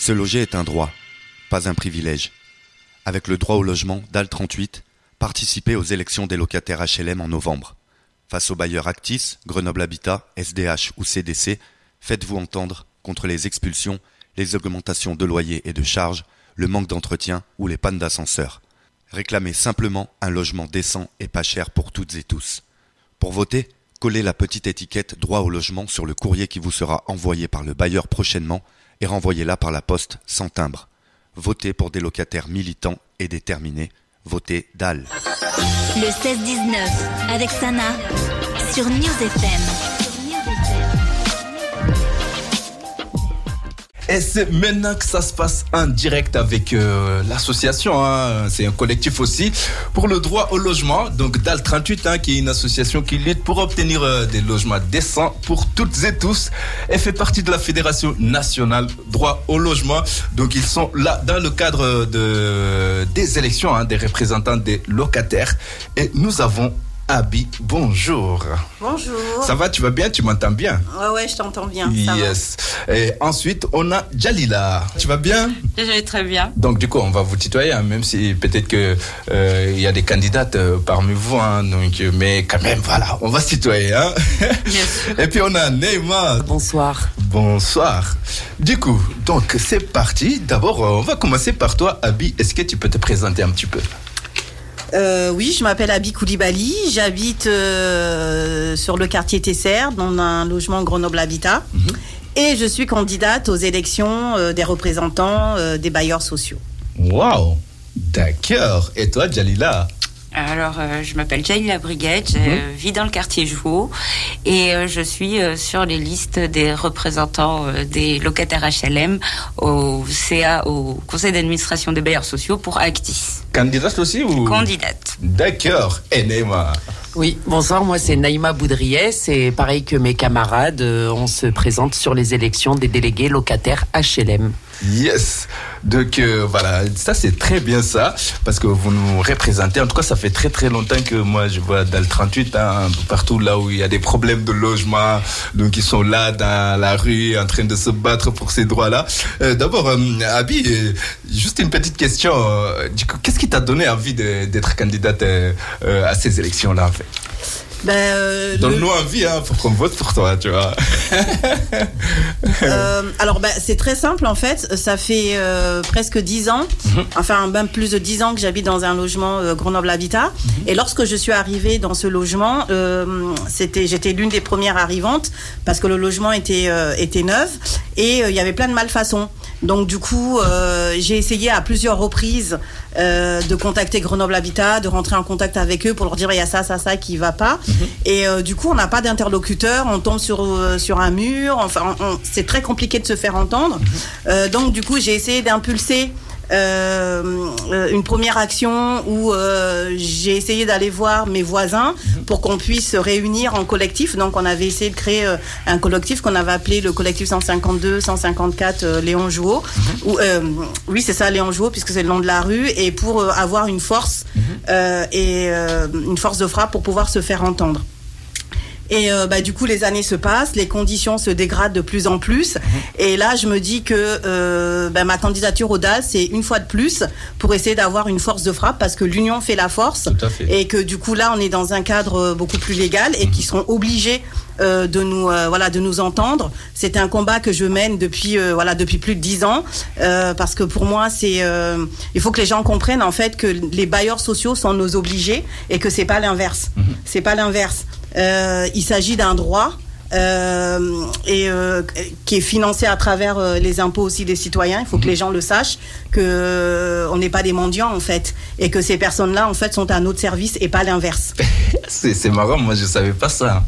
Se loger est un droit, pas un privilège. Avec le droit au logement DAL38, participez aux élections des locataires HLM en novembre. Face aux bailleurs Actis, Grenoble Habitat, SDH ou CDC, faites-vous entendre contre les expulsions, les augmentations de loyers et de charges, le manque d'entretien ou les pannes d'ascenseur. Réclamez simplement un logement décent et pas cher pour toutes et tous. Pour voter, collez la petite étiquette « Droit au logement » sur le courrier qui vous sera envoyé par le bailleur prochainement et renvoyez-la par la poste sans timbre. Votez pour des locataires militants et déterminés. Votez DAL. Le 16-19 avec Sana sur News FM. Et c'est maintenant que ça se passe en direct avec l'association, c'est un collectif aussi, pour le droit au logement. Donc DAL38, qui est une association qui lutte pour obtenir des logements décents pour toutes et tous. Elle fait partie de la Fédération nationale droit au logement. Donc ils sont là dans le cadre des élections, des représentants des locataires. Et nous avons Abi, bonjour. Bonjour. Ça va, tu vas bien, tu m'entends bien? Ouais, je t'entends bien. Yes. Ça va. Et ensuite, on a Jalila. Tu vas bien? Je vais très bien. Donc, du coup, on va vous tutoyer, même si peut-être que il y a des candidates parmi vous, donc, mais quand même, voilà, on va se tutoyer. Yes. Et puis, on a Neymar. Bonsoir. Bonsoir. Du coup, donc, c'est parti. D'abord, on va commencer par toi, Abi. Est-ce que tu peux te présenter un petit peu? Oui, je m'appelle Abi Koulibaly, j'habite sur le quartier Tesser, dans un logement Grenoble Habitat, et je suis candidate aux élections des représentants des bailleurs sociaux. Waouh, d'accord. Et toi, Jalila? Alors, je m'appelle Jalila Briguette, je vis dans le quartier Jouot et je suis sur les listes des représentants des locataires HLM au CA, au Conseil d'administration des bailleurs sociaux pour Actis. Candidate aussi ou? Candidate. D'accord. Et Neymar? Oui, bonsoir, moi c'est Naïma Boudriès et pareil que mes camarades, on se présente sur les élections des délégués locataires HLM. Yes. Donc voilà, ça c'est très bien ça, parce que vous nous représentez. En tout cas, ça fait très très longtemps que moi je vois DAL38, partout là où il y a des problèmes de logement, donc ils sont là dans la rue en train de se battre pour ces droits-là. D'abord, Abi, juste une petite question. Du coup, qu'est-ce qui t'a donné envie d'être candidate à ces élections-là en fait? Donne-nous envie pour qu'on vote pour toi, tu vois. Alors c'est très simple en fait, ça fait presque 10 ans, enfin même plus de 10 ans que j'habite dans un logement Grenoble Habitat, et lorsque je suis arrivée dans ce logement, j'étais l'une des premières arrivantes parce que le logement était neuf et il y avait plein de malfaçons. Donc du coup, j'ai essayé à plusieurs reprises de contacter Grenoble Habitat, de rentrer en contact avec eux pour leur dire il y a ça qui va pas. Et du coup, on n'a pas d'interlocuteur, on tombe sur un mur. Enfin, c'est très compliqué de se faire entendre. Donc du coup, j'ai essayé d'impulser une première action où j'ai essayé d'aller voir mes voisins pour qu'on puisse se réunir en collectif. Donc on avait essayé de créer un collectif qu'on avait appelé le collectif 152-154 Léon Jouot. Oui, c'est ça, Léon Jouot, puisque c'est le nom de la rue, et pour avoir une force une force de frappe pour pouvoir se faire entendre. Et du coup, les années se passent, les conditions se dégradent de plus en plus. Et là, je me dis que ma candidature au DAL, c'est une fois de plus pour essayer d'avoir une force de frappe, parce que l'union fait la force. Tout à fait. Et que du coup, là, on est dans un cadre beaucoup plus légal et qui seront obligés de nous entendre. C'est un combat que je mène depuis plus de 10 ans, parce que pour moi, il faut que les gens comprennent en fait que les bailleurs sociaux sont nos obligés et que c'est pas l'inverse. C'est pas l'inverse. Il s'agit d'un droit qui est financé à travers les impôts aussi des citoyens. Il faut que les gens le sachent, que on n'est pas des mendiants en fait, et que ces personnes-là en fait sont à notre service et pas l'inverse. C'est marrant, moi je savais pas ça.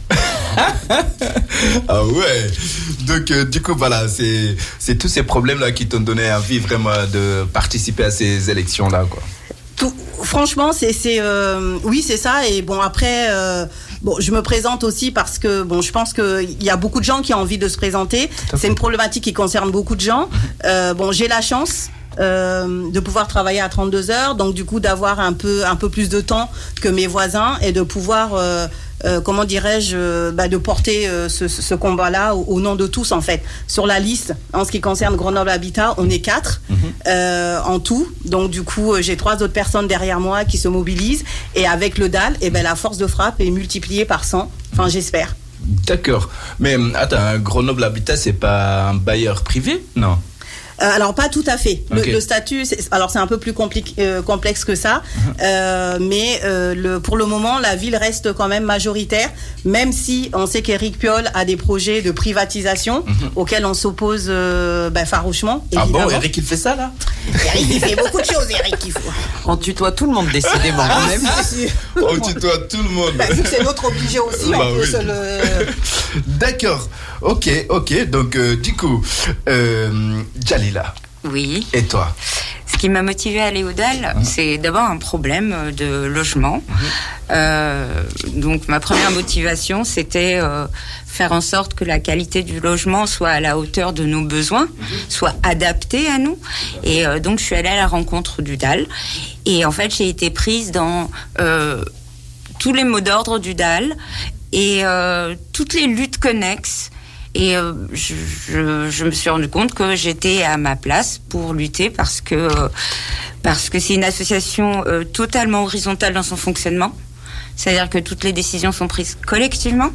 Ah ouais. Donc du coup voilà, c'est tous ces problèmes-là qui t'ont donné envie vraiment de participer à ces élections-là, quoi. Franchement, oui, c'est ça. Et bon, après, je me présente aussi parce que je pense qu'il y a beaucoup de gens qui ont envie de se présenter. C'est une problématique qui concerne beaucoup de gens. J'ai la chance de pouvoir travailler à 32 heures, donc du coup d'avoir un peu plus de temps que mes voisins et de pouvoir comment dirais-je, de porter ce combat-là au nom de tous, en fait. Sur la liste, en ce qui concerne Grenoble Habitat, on est 4 en tout. Donc, du coup, j'ai 3 autres personnes derrière moi qui se mobilisent. Et avec le DAL, la force de frappe est multipliée par 100. Enfin, j'espère. D'accord. Mais attends, Grenoble Habitat, c'est pas un bailleur privé, non? Alors pas tout à fait. Okay. Le statut, c'est un peu plus complexe que ça, mais pour le moment, la ville reste quand même majoritaire, même si on sait qu'Éric Piolle a des projets de privatisation auxquels on s'oppose farouchement. Évidemment. Ah bon, Eric il fait ça là? Eric il fait beaucoup de choses, Eric il faut. On tutoie tout le monde décidément. On tutoie tout le monde. Vu que c'est notre obligé aussi, on peut se le. D'accord. Ok. Donc du coup, Jalila. Oui. Et toi? Ce qui m'a motivée à aller au DAL, c'est d'abord un problème de logement. Donc ma première motivation, c'était faire en sorte que la qualité du logement soit à la hauteur de nos besoins, soit adaptée à nous. Et donc je suis allée à la rencontre du DAL. Et en fait, j'ai été prise dans tous les mots d'ordre du DAL et toutes les luttes connexes. Et je me suis rendu compte que j'étais à ma place pour lutter parce que c'est une association totalement horizontale dans son fonctionnement. C'est-à-dire que toutes les décisions sont prises collectivement.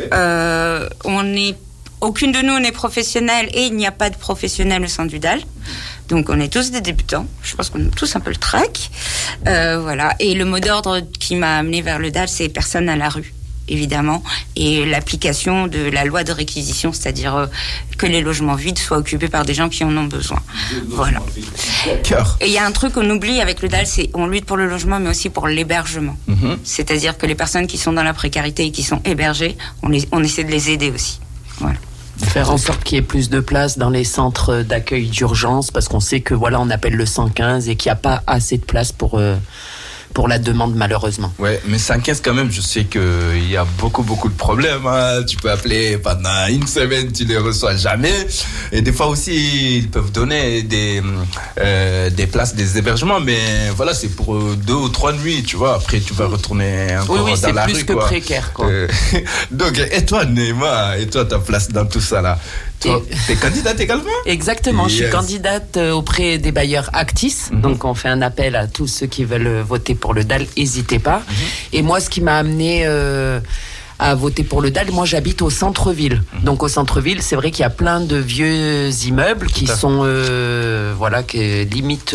Aucune de nous n'est professionnelle et il n'y a pas de professionnel au sein du DAL. Donc on est tous des débutants. Je pense qu'on a tous un peu le trac. Voilà. Et le mot d'ordre qui m'a amené vers le DAL, c'est personne à la rue, évidemment, et l'application de la loi de réquisition, c'est-à-dire que les logements vides soient occupés par des gens qui en ont besoin. Voilà. Et il y a un truc qu'on oublie avec le DAL, c'est on lutte pour le logement, mais aussi pour l'hébergement. C'est-à-dire que les personnes qui sont dans la précarité et qui sont hébergées, on essaie de les aider aussi. Voilà. Faire en sorte qu'il y ait plus de place dans les centres d'accueil d'urgence, parce qu'on sait que voilà, on appelle le 115 et qu'il n'y a pas assez de place pour la demande, malheureusement. Ouais, mais 115 quand même, je sais qu'il y a beaucoup de problèmes. Hein. Tu peux appeler pendant une semaine, tu les reçois jamais. Et des fois aussi, ils peuvent donner des places, des hébergements, mais voilà, c'est pour 2 ou 3 nuits, tu vois. Après, tu vas retourner encore dans la rue. Oui, c'est plus que précaire, quoi. Donc, et toi, Neema, et toi, ta place dans tout ça, là? Toi, t'es candidate également? Exactement, yes. Je suis candidate auprès des bailleurs Actis. Donc on fait un appel à tous ceux qui veulent voter pour le DAL, n'hésitez pas. Et moi, ce qui m'a amené à voter pour le DAL, moi j'habite au centre-ville. Donc au centre-ville, c'est vrai qu'il y a plein de vieux immeubles qui sont qui limite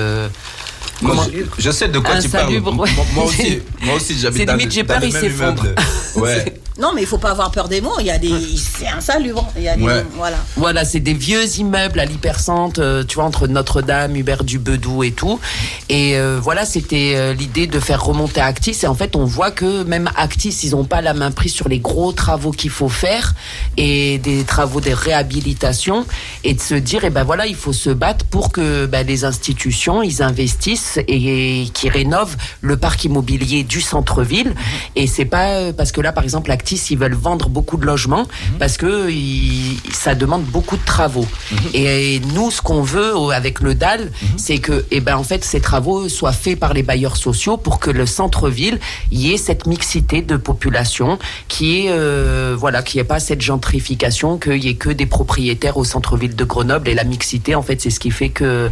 je sais de quoi tu parles. Moi aussi j'habite dans le même immeuble. Ouais. Non, mais il faut pas avoir peur des mots. C'est insalubre. Voilà, c'est des vieux immeubles à l'hypercentre, tu vois, entre Notre-Dame, Hubert du Bedou et tout. Et voilà, c'était l'idée de faire remonter Actis. Et en fait, on voit que même Actis, ils ont pas la main prise sur les gros travaux qu'il faut faire et des travaux de réhabilitation et de se dire, voilà, il faut se battre pour que les institutions, ils investissent et qui rénovent le parc immobilier du centre-ville. Et c'est pas parce que là, par exemple, Actis, ils veulent vendre beaucoup de logements parce que ça demande beaucoup de travaux. Et nous, ce qu'on veut avec le DAL, c'est que, en fait, ces travaux soient faits par les bailleurs sociaux pour que le centre-ville y ait cette mixité de population, qui est, qu'il n'y ait pas cette gentrification, qu'il n'y ait que des propriétaires au centre-ville de Grenoble. Et la mixité, en fait, c'est ce qui fait que,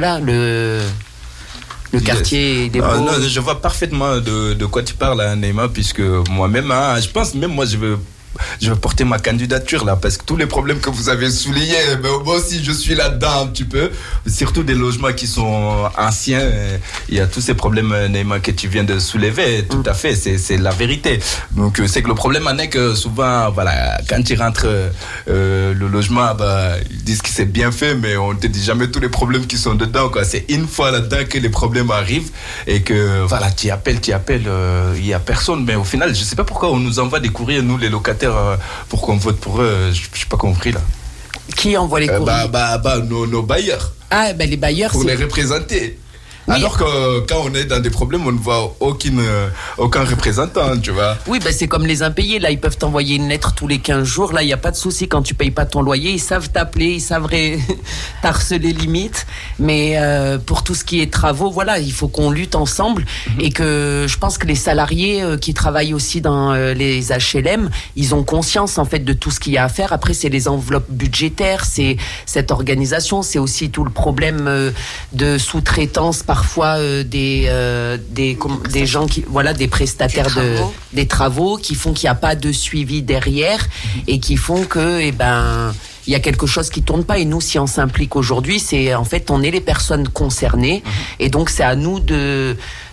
le quartier des non, je vois parfaitement de quoi tu parles, hein, Neema, puisque moi-même, je pense, même moi, je veux porter ma candidature là, parce que tous les problèmes que vous avez soulignés, moi aussi je suis là-dedans un petit peu, surtout des logements qui sont anciens. Il y a tous ces problèmes, Neema, que tu viens de soulever. Tout à fait, c'est la vérité. Donc c'est que le problème en est que souvent, quand tu rentres le logement, ils disent que c'est bien fait, mais on te dit jamais tous les problèmes qui sont dedans, quoi. C'est une fois là-dedans que les problèmes arrivent et que tu appelles, il y a personne. Mais au final, je sais pas pourquoi on nous envoie des courriers, nous les locataires, pour qu'on vote pour eux. Je n'ai pas compris là. Qui envoie les courriers? Nos bailleurs. Les bailleurs, pour les représenter. Oui. Alors que quand on est dans des problèmes, on ne voit aucun représentant, tu vois. Oui, c'est comme les impayés. Là, ils peuvent t'envoyer une lettre tous les 15 jours. Là, il n'y a pas de souci quand tu payes pas ton loyer. Ils savent t'appeler, ils savent t'harceler limite. Mais pour tout ce qui est travaux, voilà, il faut qu'on lutte ensemble. Et que je pense que les salariés qui travaillent aussi dans les HLM, ils ont conscience en fait de tout ce qu'il y a à faire. Après, c'est les enveloppes budgétaires, c'est cette organisation, c'est aussi tout le problème de sous-traitance parfois des gens qui, voilà, des prestataires des travaux qui font qu'il n'y a pas de suivi derrière et qui font que, il y a quelque chose qui tourne pas. Et nous, si on s'implique aujourd'hui, c'est en fait, on est les personnes concernées et donc c'est à nous de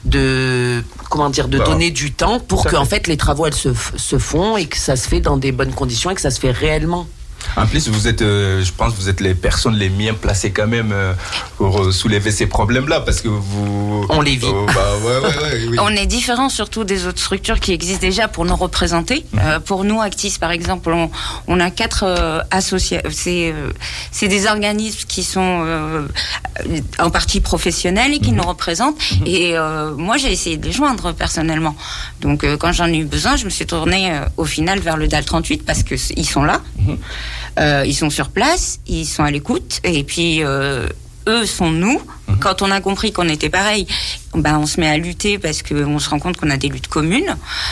donner du temps pour que en fait les travaux se font et que ça se fait dans des bonnes conditions et que ça se fait réellement. En plus, vous êtes, je pense, vous êtes les personnes les mieux placées quand même pour soulever ces problèmes-là, parce que on les vit. Oui. On est différent surtout des autres structures qui existent déjà pour nous représenter. Pour nous, Actis, par exemple, on a 4 associations. C'est des organismes qui sont en partie professionnels et qui nous représentent. Et moi, j'ai essayé de les joindre personnellement. Donc, quand j'en ai eu besoin, je me suis tournée au final vers le DAL 38 parce que ils sont là. Ils sont sur place, ils sont à l'écoute, et puis eux sont nous. Quand on a compris qu'on était pareil, on se met à lutter parce qu'on se rend compte qu'on a des luttes communes,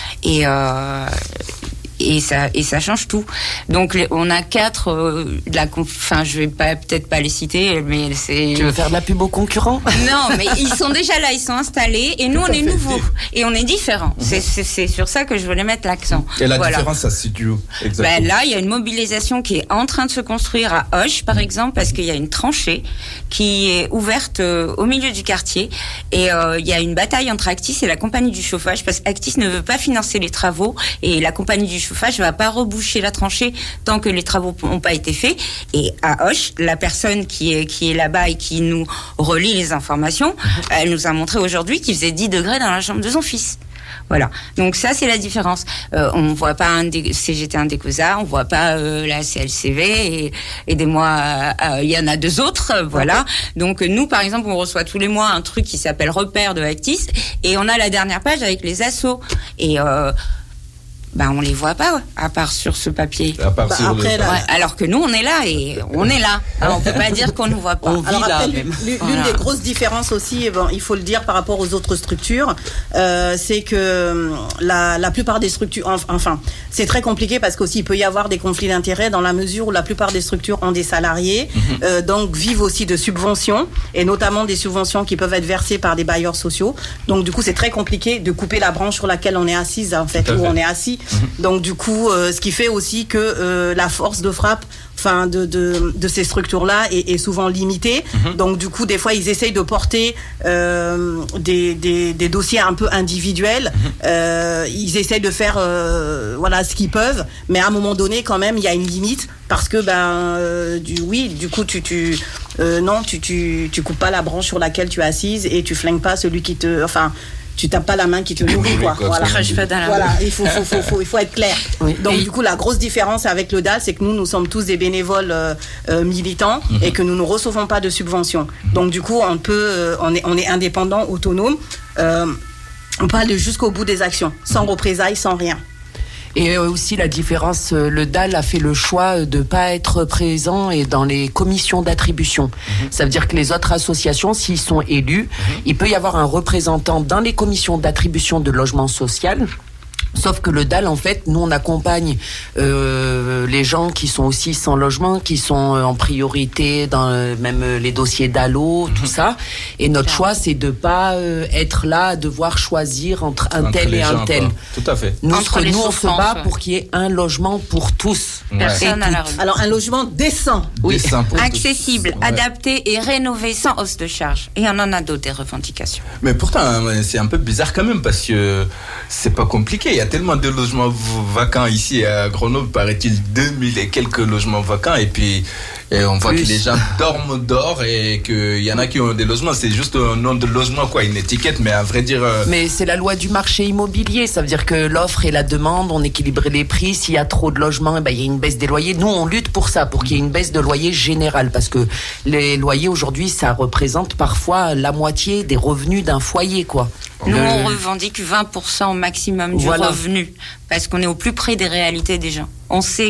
et ça change tout. Donc on a 4 je vais peut-être pas les citer, mais c'est... Tu veux faire de la pub aux concurrents? Non, mais ils sont déjà là, ils sont installés, et nous on est nouveaux et on est différents. C'est sur ça que je voulais mettre l'accent. Et la différence, ça se situe où exactement? Là, il y a une mobilisation qui est en train de se construire à Auch, par exemple, parce qu'il y a une tranchée qui est ouverte au milieu du quartier, et il y a une bataille entre Actis et la compagnie du chauffage, parce qu'Actis ne veut pas financer les travaux, et la compagnie du chauffage ne va pas reboucher la tranchée tant que les travaux n'ont pas été faits. Et à Auch, la personne qui est là-bas et qui nous relie les informations, elle nous a montré aujourd'hui qu'il faisait 10 degrés dans la chambre de son fils. Voilà. Donc ça, c'est la différence. On voit pas un CGT Indecosa, on voit pas la CLCV, et aidez-moi, il y en a 2 autres, voilà. Donc nous, par exemple, on reçoit tous les mois un truc qui s'appelle Repère de Actis, et on a la dernière page avec les assos. Et on les voit pas, à part sur ce papier. Alors que nous, on est là, et on est là. Alors, on peut pas dire qu'on nous voit pas. Alors après, l'une des grosses différences aussi, il faut le dire par rapport aux autres structures, c'est que la plupart des structures, enfin, c'est très compliqué parce qu'aussi il peut y avoir des conflits d'intérêts dans la mesure où la plupart des structures ont des salariés, donc vivent aussi de subventions, et notamment des subventions qui peuvent être versées par des bailleurs sociaux. Donc du coup, c'est très compliqué de couper la branche sur laquelle on est assise, en fait, où on est assis. Donc du coup, ce qui fait aussi que la force de frappe, enfin de ces structures-là est souvent limitée. Donc du coup, des fois, ils essayent de porter des dossiers un peu individuels. Ils essayent de faire ce qu'ils peuvent, mais à un moment donné, quand même, il y a une limite parce que du coup, tu coupes pas la branche sur laquelle tu es assise et tu flingues pas celui qui te, tu tapes pas la main qui te nourrit, quoi. Voilà. Il faut être clair. Oui. Donc du coup, la grosse différence avec le DAL, c'est que nous sommes tous des bénévoles militants et que nous ne recevons pas de subventions. Donc du coup, on est indépendant, autonome. On peut aller jusqu'au bout des actions, sans représailles, sans rien. Et aussi la différence, le DAL a fait le choix de pas être présent et dans les commissions d'attribution. Ça veut dire que les autres associations, s'ils sont élus, il peut y avoir un représentant dans les commissions d'attribution de logement social. Sauf que le DAL, en fait, nous on accompagne les gens qui sont aussi sans logement, qui sont en priorité dans même les dossiers d'allo, tout ça. Et notre choix, c'est de pas être là à devoir choisir entre un tel et un tel. Tout à fait. Nous on se bat pour qu'il y ait un logement pour tous. Personne à la rue. Alors un logement décent. Oui. Accessible, adapté et rénové sans hausse de charge. Et on en a d'autres des revendications. Mais pourtant, c'est un peu bizarre quand même parce que c'est pas compliqué. Il y a tellement de logements vacants ici à Grenoble, paraît-il 2000 et quelques logements vacants, et puis Et on voit que les gens dorment dehors et qu'il y en a qui ont des logements. C'est juste un nom de logement, quoi, une étiquette, mais à vrai dire... Mais c'est la loi du marché immobilier. Ça veut dire que l'offre et la demande, on équilibre les prix. S'il y a trop de logements, il y a une baisse des loyers. Nous, on lutte pour ça, pour qu'il y ait une baisse de loyer générale. Parce que les loyers, aujourd'hui, ça représente parfois la moitié des revenus d'un foyer, quoi. Nous, on revendique 20% au maximum du revenu. Parce qu'on est au plus près des réalités des gens. On sait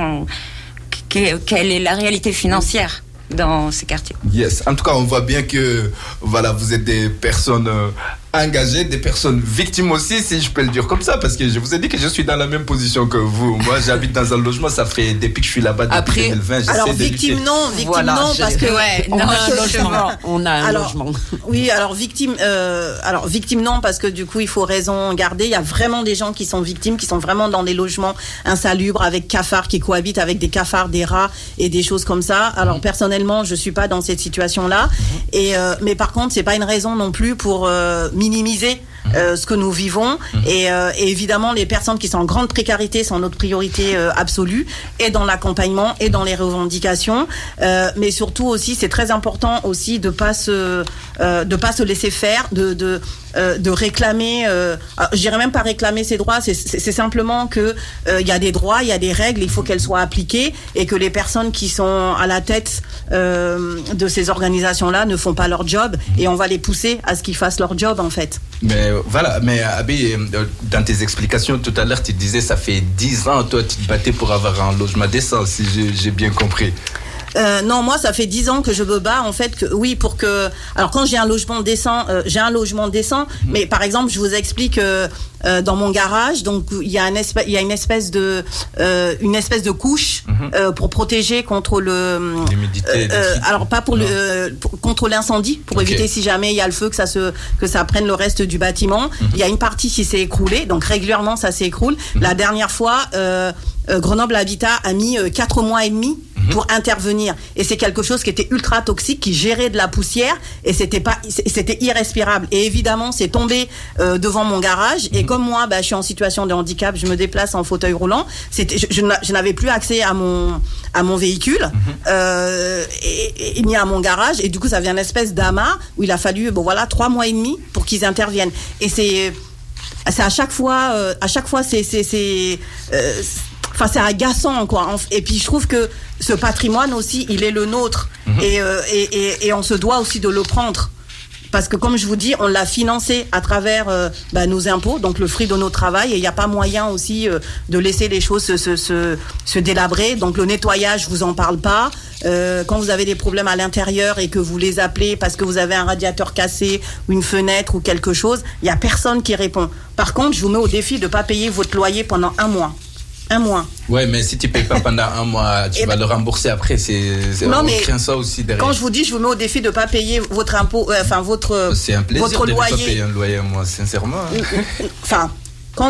quelle est la réalité financière dans ces quartiers. Yes. En tout cas, on voit bien que voilà, vous êtes des personnes engagées, des personnes victimes aussi, si je peux le dire comme ça, parce que je vous ai dit que je suis dans la même position que vous. Moi, j'habite dans un logement, ça fait depuis que je suis là-bas depuis 2020. Alors victime non, parce que on a un logement. Oui, alors victime non, parce que du coup il faut raison garder. Il y a vraiment des gens qui sont victimes, qui sont vraiment dans des logements insalubres avec cafards, qui cohabitent avec des cafards, des rats et des choses comme ça. Alors personnellement, je suis pas dans cette situation-là, mais par contre c'est pas une raison non plus pour minimiser ce que nous vivons, et évidemment les personnes qui sont en grande précarité sont notre priorité absolue, et dans l'accompagnement et dans les revendications, mais surtout aussi c'est très important aussi de pas se laisser faire, de réclamer, je dirais même pas réclamer ses droits, c'est simplement que il y a des droits, il y a des règles, il faut qu'elles soient appliquées, et que les personnes qui sont à la tête de ces organisations-là ne font pas leur job, et on va les pousser à ce qu'ils fassent leur job en fait. Mais voilà, mais Abi, dans tes explications tout à l'heure, tu disais ça fait 10 ans, toi tu te battais pour avoir un logement décent, si j'ai bien compris. Non, moi ça fait 10 ans que je me bats en fait, pour que. Alors quand j'ai un logement décent, mais par exemple je vous explique dans mon garage, donc il y a une espèce de couche pour protéger contre l'humidité. Alors pas contre l'incendie, pour éviter si jamais il y a le feu que ça prenne le reste du bâtiment. Il y a une partie qui s'est écroulée, donc régulièrement ça s'écroule. La dernière fois, Grenoble Habitat a mis 4 mois et demi pour intervenir, et c'est quelque chose qui était ultra toxique, qui gérait de la poussière, et c'était irrespirable, et évidemment c'est tombé devant mon garage, et comme moi je suis en situation de handicap, je me déplace en fauteuil roulant, je n'avais plus accès à mon véhicule, ni à mon garage, et du coup ça vient une espèce d'amas où il a fallu 3 mois et demi pour qu'ils interviennent, et c'est à chaque fois c'est agaçant, quoi. Et puis je trouve que ce patrimoine aussi, il est le nôtre, et on se doit aussi de le prendre, parce que comme je vous dis, on l'a financé à travers nos impôts, donc le fruit de notre travail, et il n'y a pas moyen aussi de laisser les choses se délabrer. Donc le nettoyage, je vous en parle pas. Quand vous avez des problèmes à l'intérieur et que vous les appelez parce que vous avez un radiateur cassé ou une fenêtre ou quelque chose, il n'y a personne qui répond. Par contre, je vous mets au défi de ne pas payer votre loyer pendant 1 mois. 1 mois. Ouais, mais si tu payes pas pendant 1 mois, tu vas le rembourser après. Non, mais craint ça aussi derrière. Quand je vous dis, je vous mets au défi de pas payer votre impôt, c'est un plaisir votre de loyer. Ne pas payer un loyer, moi, sincèrement. Enfin, quand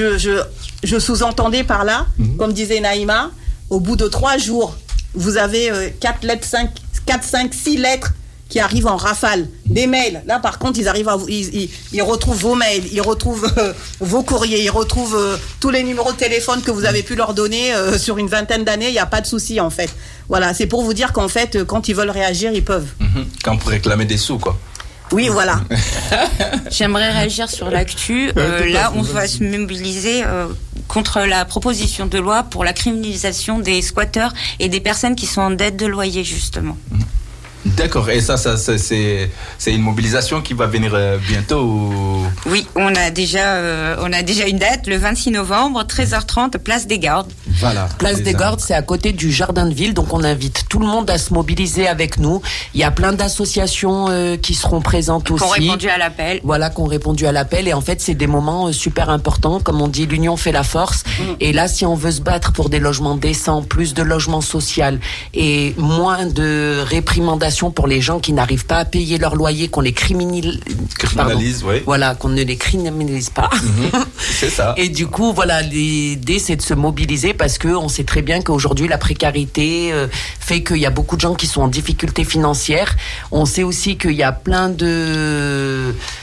je sous-entendais par là, comme disait Naïma, au bout de 3 jours, vous avez 4, 5, 6 lettres qui arrivent en rafale, des mails. Là, par contre, ils retrouvent vos mails, ils retrouvent vos courriers, ils retrouvent tous les numéros de téléphone que vous avez pu leur donner sur une vingtaine d'années. Il n'y a pas de souci, en fait. Voilà, c'est pour vous dire qu'en fait, quand ils veulent réagir, ils peuvent. Quand pour réclamer des sous, quoi. Oui, voilà. J'aimerais réagir sur l'actu. Là, on va se mobiliser contre la proposition de loi pour la criminalisation des squatteurs et des personnes qui sont en dette de loyer, justement. D'accord, et ça c'est une mobilisation qui va venir bientôt ou... Oui, on a déjà une date, le 26 novembre, 13h30, place des Gardes. Voilà. Place des Gardes, c'est à côté du Jardin de Ville, donc on invite tout le monde à se mobiliser avec nous. Il y a plein d'associations qui seront présentes aussi. Qui ont répondu à l'appel. Voilà, qui ont répondu à l'appel, et en fait c'est des moments super importants, comme on dit, l'union fait la force. Et là, si on veut se battre pour des logements décents, plus de logements sociaux et moins de réprimandation pour les gens qui n'arrivent pas à payer leur loyer, qu'on les criminalise, oui. Voilà, qu'on ne les criminalise pas. C'est ça. Et du coup, voilà, l'idée c'est de se mobiliser, parce que on sait très bien qu'aujourd'hui la précarité fait qu'il y a beaucoup de gens qui sont en difficulté financière. On sait aussi qu'il y a plein de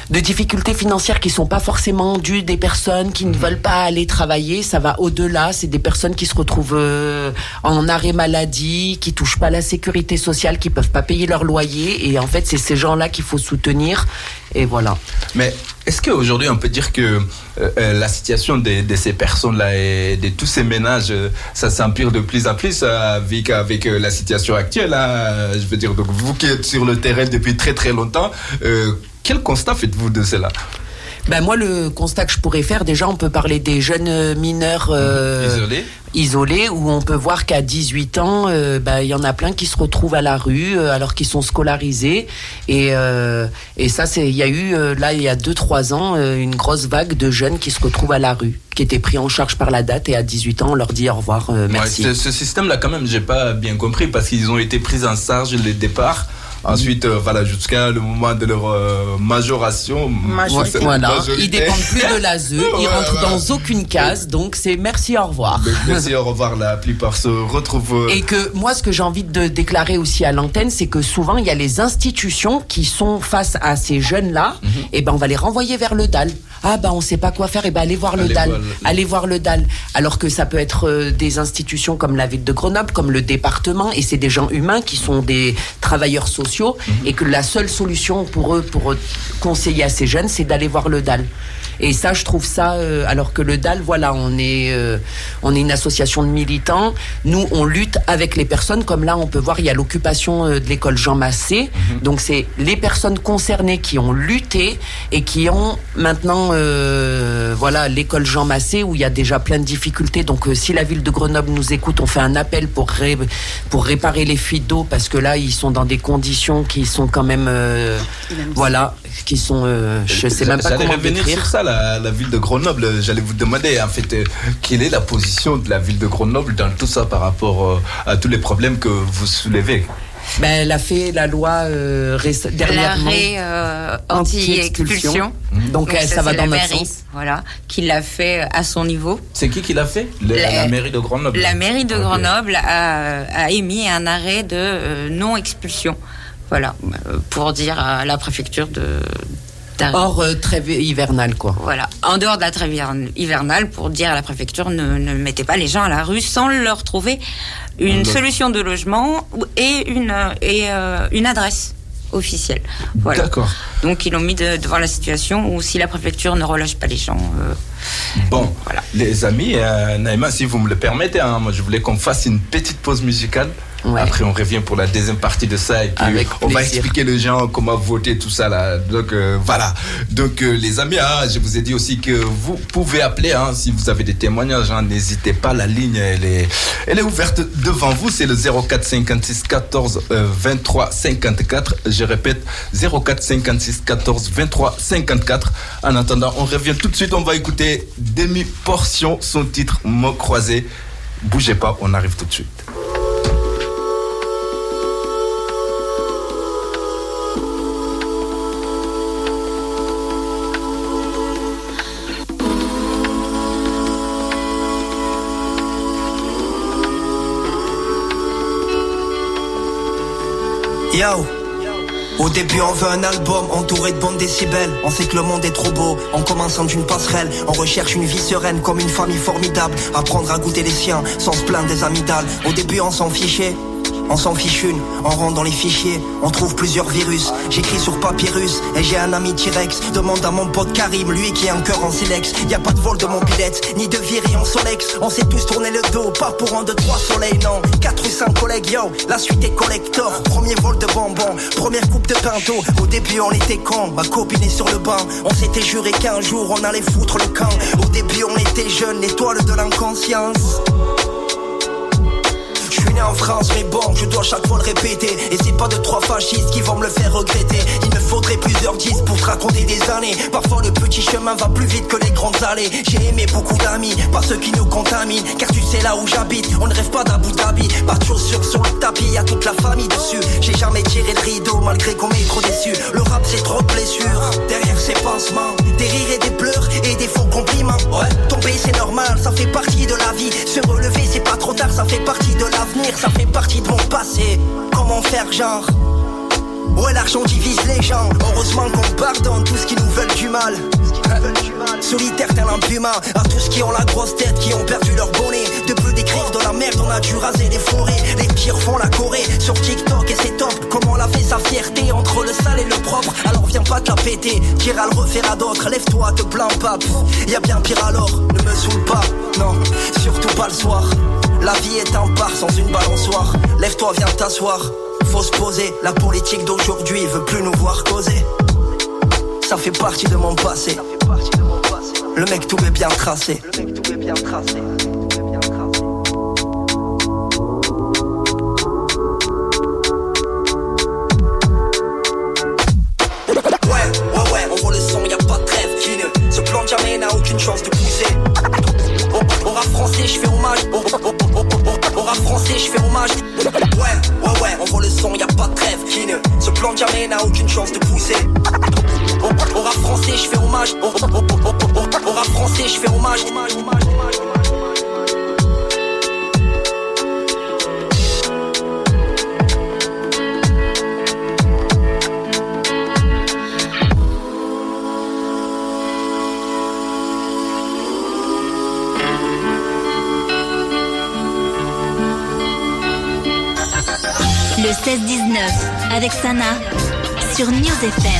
de difficultés financières qui sont pas forcément dues des personnes qui ne veulent pas aller travailler. Ça va au-delà. C'est des personnes qui se retrouvent en arrêt maladie, qui touchent pas la sécurité sociale, qui peuvent pas payer leur loyer. Et en fait, c'est ces gens-là qu'il faut soutenir. Et voilà. Mais est-ce qu'aujourd'hui, on peut dire que la situation de ces personnes-là et de tous ces ménages, ça s'empire de plus en plus avec la situation actuelle, hein, je veux dire, donc vous qui êtes sur le terrain depuis très très longtemps, quel constat faites-vous de cela ? Ben moi, le constat que je pourrais faire, déjà, on peut parler des jeunes mineurs isolés, où on peut voir qu'à 18 ans, il y en a plein qui se retrouvent à la rue alors qu'ils sont scolarisés. Et ça, il y a eu, il y a 2-3 ans, une grosse vague de jeunes qui se retrouvent à la rue, qui étaient pris en charge par la date, et à 18 ans, on leur dit au revoir, merci. Ouais, ce système-là, quand même, j'ai pas bien compris, parce qu'ils ont été pris en charge le départ. Ensuite, jusqu'à le moment de leur majoration. Voilà, ils dépendent plus de l'ASE, ils rentrent dans aucune case, donc c'est merci, au revoir. Merci, au revoir, la plupart se retrouvent. Et que moi, ce que j'ai envie de déclarer aussi à l'antenne, c'est que souvent, il y a les institutions qui sont face à ces jeunes-là, et on va les renvoyer vers le DAL. On sait pas quoi faire, allez voir le DAL. Allez voir le DAL. Alors que ça peut être des institutions comme la ville de Grenoble, comme le département, et c'est des gens humains qui sont des travailleurs sociaux, et que la seule solution pour eux, pour conseiller à ces jeunes, c'est d'aller voir le DAL. Et ça, je trouve ça, alors que le DAL, voilà, on est une association de militants. Nous, on lutte avec les personnes, comme là, on peut voir, il y a l'occupation de l'école Jean Massé. Donc, c'est les personnes concernées qui ont lutté et qui ont maintenant, l'école Jean Massé, où il y a déjà plein de difficultés. Donc, si la ville de Grenoble nous écoute, on fait un appel pour réparer les fuites d'eau, parce que là, ils sont dans des conditions qui sont quand même, qui sont, je sais même pas comment revenir sur ça. La ville de Grenoble, j'allais vous demander en fait quelle est la position de la ville de Grenoble dans tout ça par rapport à tous les problèmes que vous soulevez. Elle a fait la loi dernièrement anti-expulsion. Donc ça va dans notre sens. Voilà, qui l'a fait à son niveau. C'est qui l'a fait ? La mairie de Grenoble. La mairie de Grenoble a émis un arrêt de non-expulsion. Voilà, pour dire à la préfecture hors trêve hivernale, quoi. Voilà, en dehors de la trêve hivernale, pour dire à la préfecture ne mettez pas les gens à la rue sans leur trouver une solution de logement et une adresse officielle. Voilà. D'accord. Donc ils l'ont mis devant la situation où si la préfecture ne reloge pas les gens. Voilà. Les amis, Naïma, si vous me le permettez, moi je voulais qu'on fasse une petite pause musicale. Ouais. Après, on revient pour la deuxième partie de ça et puis on va expliquer aux gens comment voter, tout ça là. Donc voilà. Donc les amis, je vous ai dit aussi que vous pouvez appeler si vous avez des témoignages. N'hésitez pas, la ligne elle est ouverte devant vous. C'est le 04 56 14 23 54. Je répète, 04 56 14 23 54. En attendant, on revient tout de suite. On va écouter Demi Portion, son titre Mots croisés. Bougez pas, on arrive tout de suite. Yo, au début on veut un album entouré de bons décibels. On sait que le monde est trop beau, en commençant d'une passerelle. On recherche une vie sereine comme une famille formidable. Apprendre à goûter les siens sans se plaindre des amygdales. Au début on s'en fichait, on s'en fiche une, on rentre dans les fichiers, on trouve plusieurs virus. J'écris sur papyrus et j'ai un ami T-Rex. Demande à mon pote Karim, lui qui a un cœur en silex. Y a pas de vol de mobilette, ni de virée en Solex. On s'est tous tourné le dos, pas pour un, deux, trois soleils, non. 4 ou 5 collègues, yo, la suite est collector. Premier vol de bonbons, première coupe de pinto. Au début on était cons, ma copine est sur le banc. On s'était juré qu'un jour on allait foutre le camp. Au début on était jeunes, l'étoile de l'inconscience. Je suis né en France mais bon, je dois chaque fois le répéter. Et c'est pas de 3 fascistes qui vont me le faire regretter. Il me faudrait plusieurs disques pour te raconter des années. Parfois le petit chemin va plus vite que les grandes allées. J'ai aimé beaucoup d'amis, pas ceux qui nous contaminent. Car tu sais là où j'habite, on ne rêve pas d'Abu Dhabi. Pas de chaussures sur le tapis, y'a toute la famille dessus. J'ai jamais tiré le rideau malgré qu'on m'ait trop déçu. Le rap c'est trop de blessures, derrière ces pansements. Des rires et des pleurs et des faux compliments. Ouais, tomber c'est normal, ça fait partie de la vie. Se relever c'est pas trop tard, ça fait partie de l'avenir. Ça fait partie de mon passé. Comment faire genre? Ouais, la l'argent divise les gens. Heureusement qu'on pardonne tous ceux qui nous veulent du mal. Solitaire tel un puma, à tous ceux qui ont la grosse tête, qui ont perdu leur bonnet. De peu d'écrire dans la merde, on a dû raser les forêts. Les pires font la Corée sur TikTok et c'est top. Comment on a fait sa fierté entre le sale et le propre. Alors viens pas te la péter, tire à le refaire à d'autres. Lève-toi, te plains pas, y'a bien pire alors. Ne me saoule pas, non, surtout pas le soir. La vie est un bar sans une balançoire. Lève-toi, viens t'asseoir. Faut se poser, la politique d'aujourd'hui veut plus nous voir causer. Ça fait partie de mon passé. Le mec tout est bien tracé. Ouais, on voit le son, y'a pas de trêve. Qui ne se plante jamais, n'a aucune chance de pousser. Au rap français, je fais hommage. Au rap français, je fais hommage. Ouais, on voit le son, y'a pas de trêve. Qui ne se plante jamais, n'a aucune chance de pousser. Au rap français, je fais hommage. Au rap français, je fais hommage. Le 16-19 avec Sana sur News FM.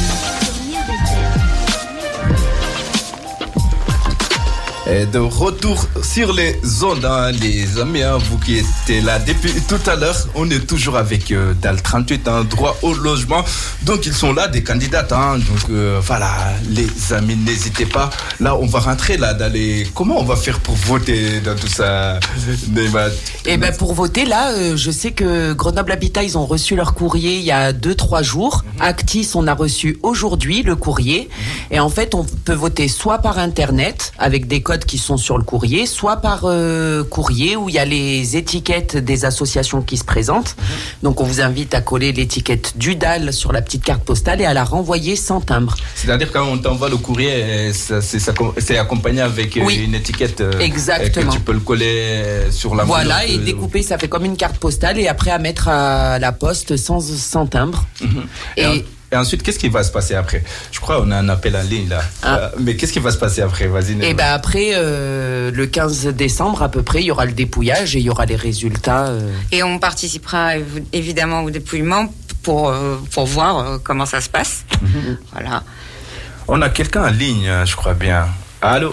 Et de retour sur les ondes, hein, les amis, hein, vous qui étiez là depuis tout à l'heure, on est toujours avec DAL 38, hein, droit au logement. Donc ils sont là, des candidates, hein, donc voilà, les amis, n'hésitez pas. Là, on va rentrer là dans les... Comment on va faire pour voter dans tout ça, Neymar? Eh ben pour voter, là, je sais que Grenoble Habitat, ils ont reçu leur courrier il y a 2-3 jours. Actis, on a reçu aujourd'hui le courrier. Et en fait, on peut voter soit par Internet, avec des codes qui sont sur le courrier, soit par courrier où il y a les étiquettes des associations qui se présentent. Donc on vous invite à coller l'étiquette du DAL sur la petite carte postale et à la renvoyer sans timbre. C'est-à-dire quand on t'envoie le courrier, c'est accompagné avec une étiquette. Exactement. Que tu peux le coller sur la Voilà, et découper, ça fait comme une carte postale et après à mettre à la poste sans timbre. Et ensuite, qu'est-ce qui va se passer après? Je crois qu'on a un appel en ligne là. Mais qu'est-ce qui va se passer après? Vas-y. Et ben après, le 15 décembre à peu près, il y aura le dépouillage et il y aura les résultats. Et on participera évidemment au dépouillement pour voir comment ça se passe. Voilà. On a quelqu'un en ligne, je crois bien. Allô?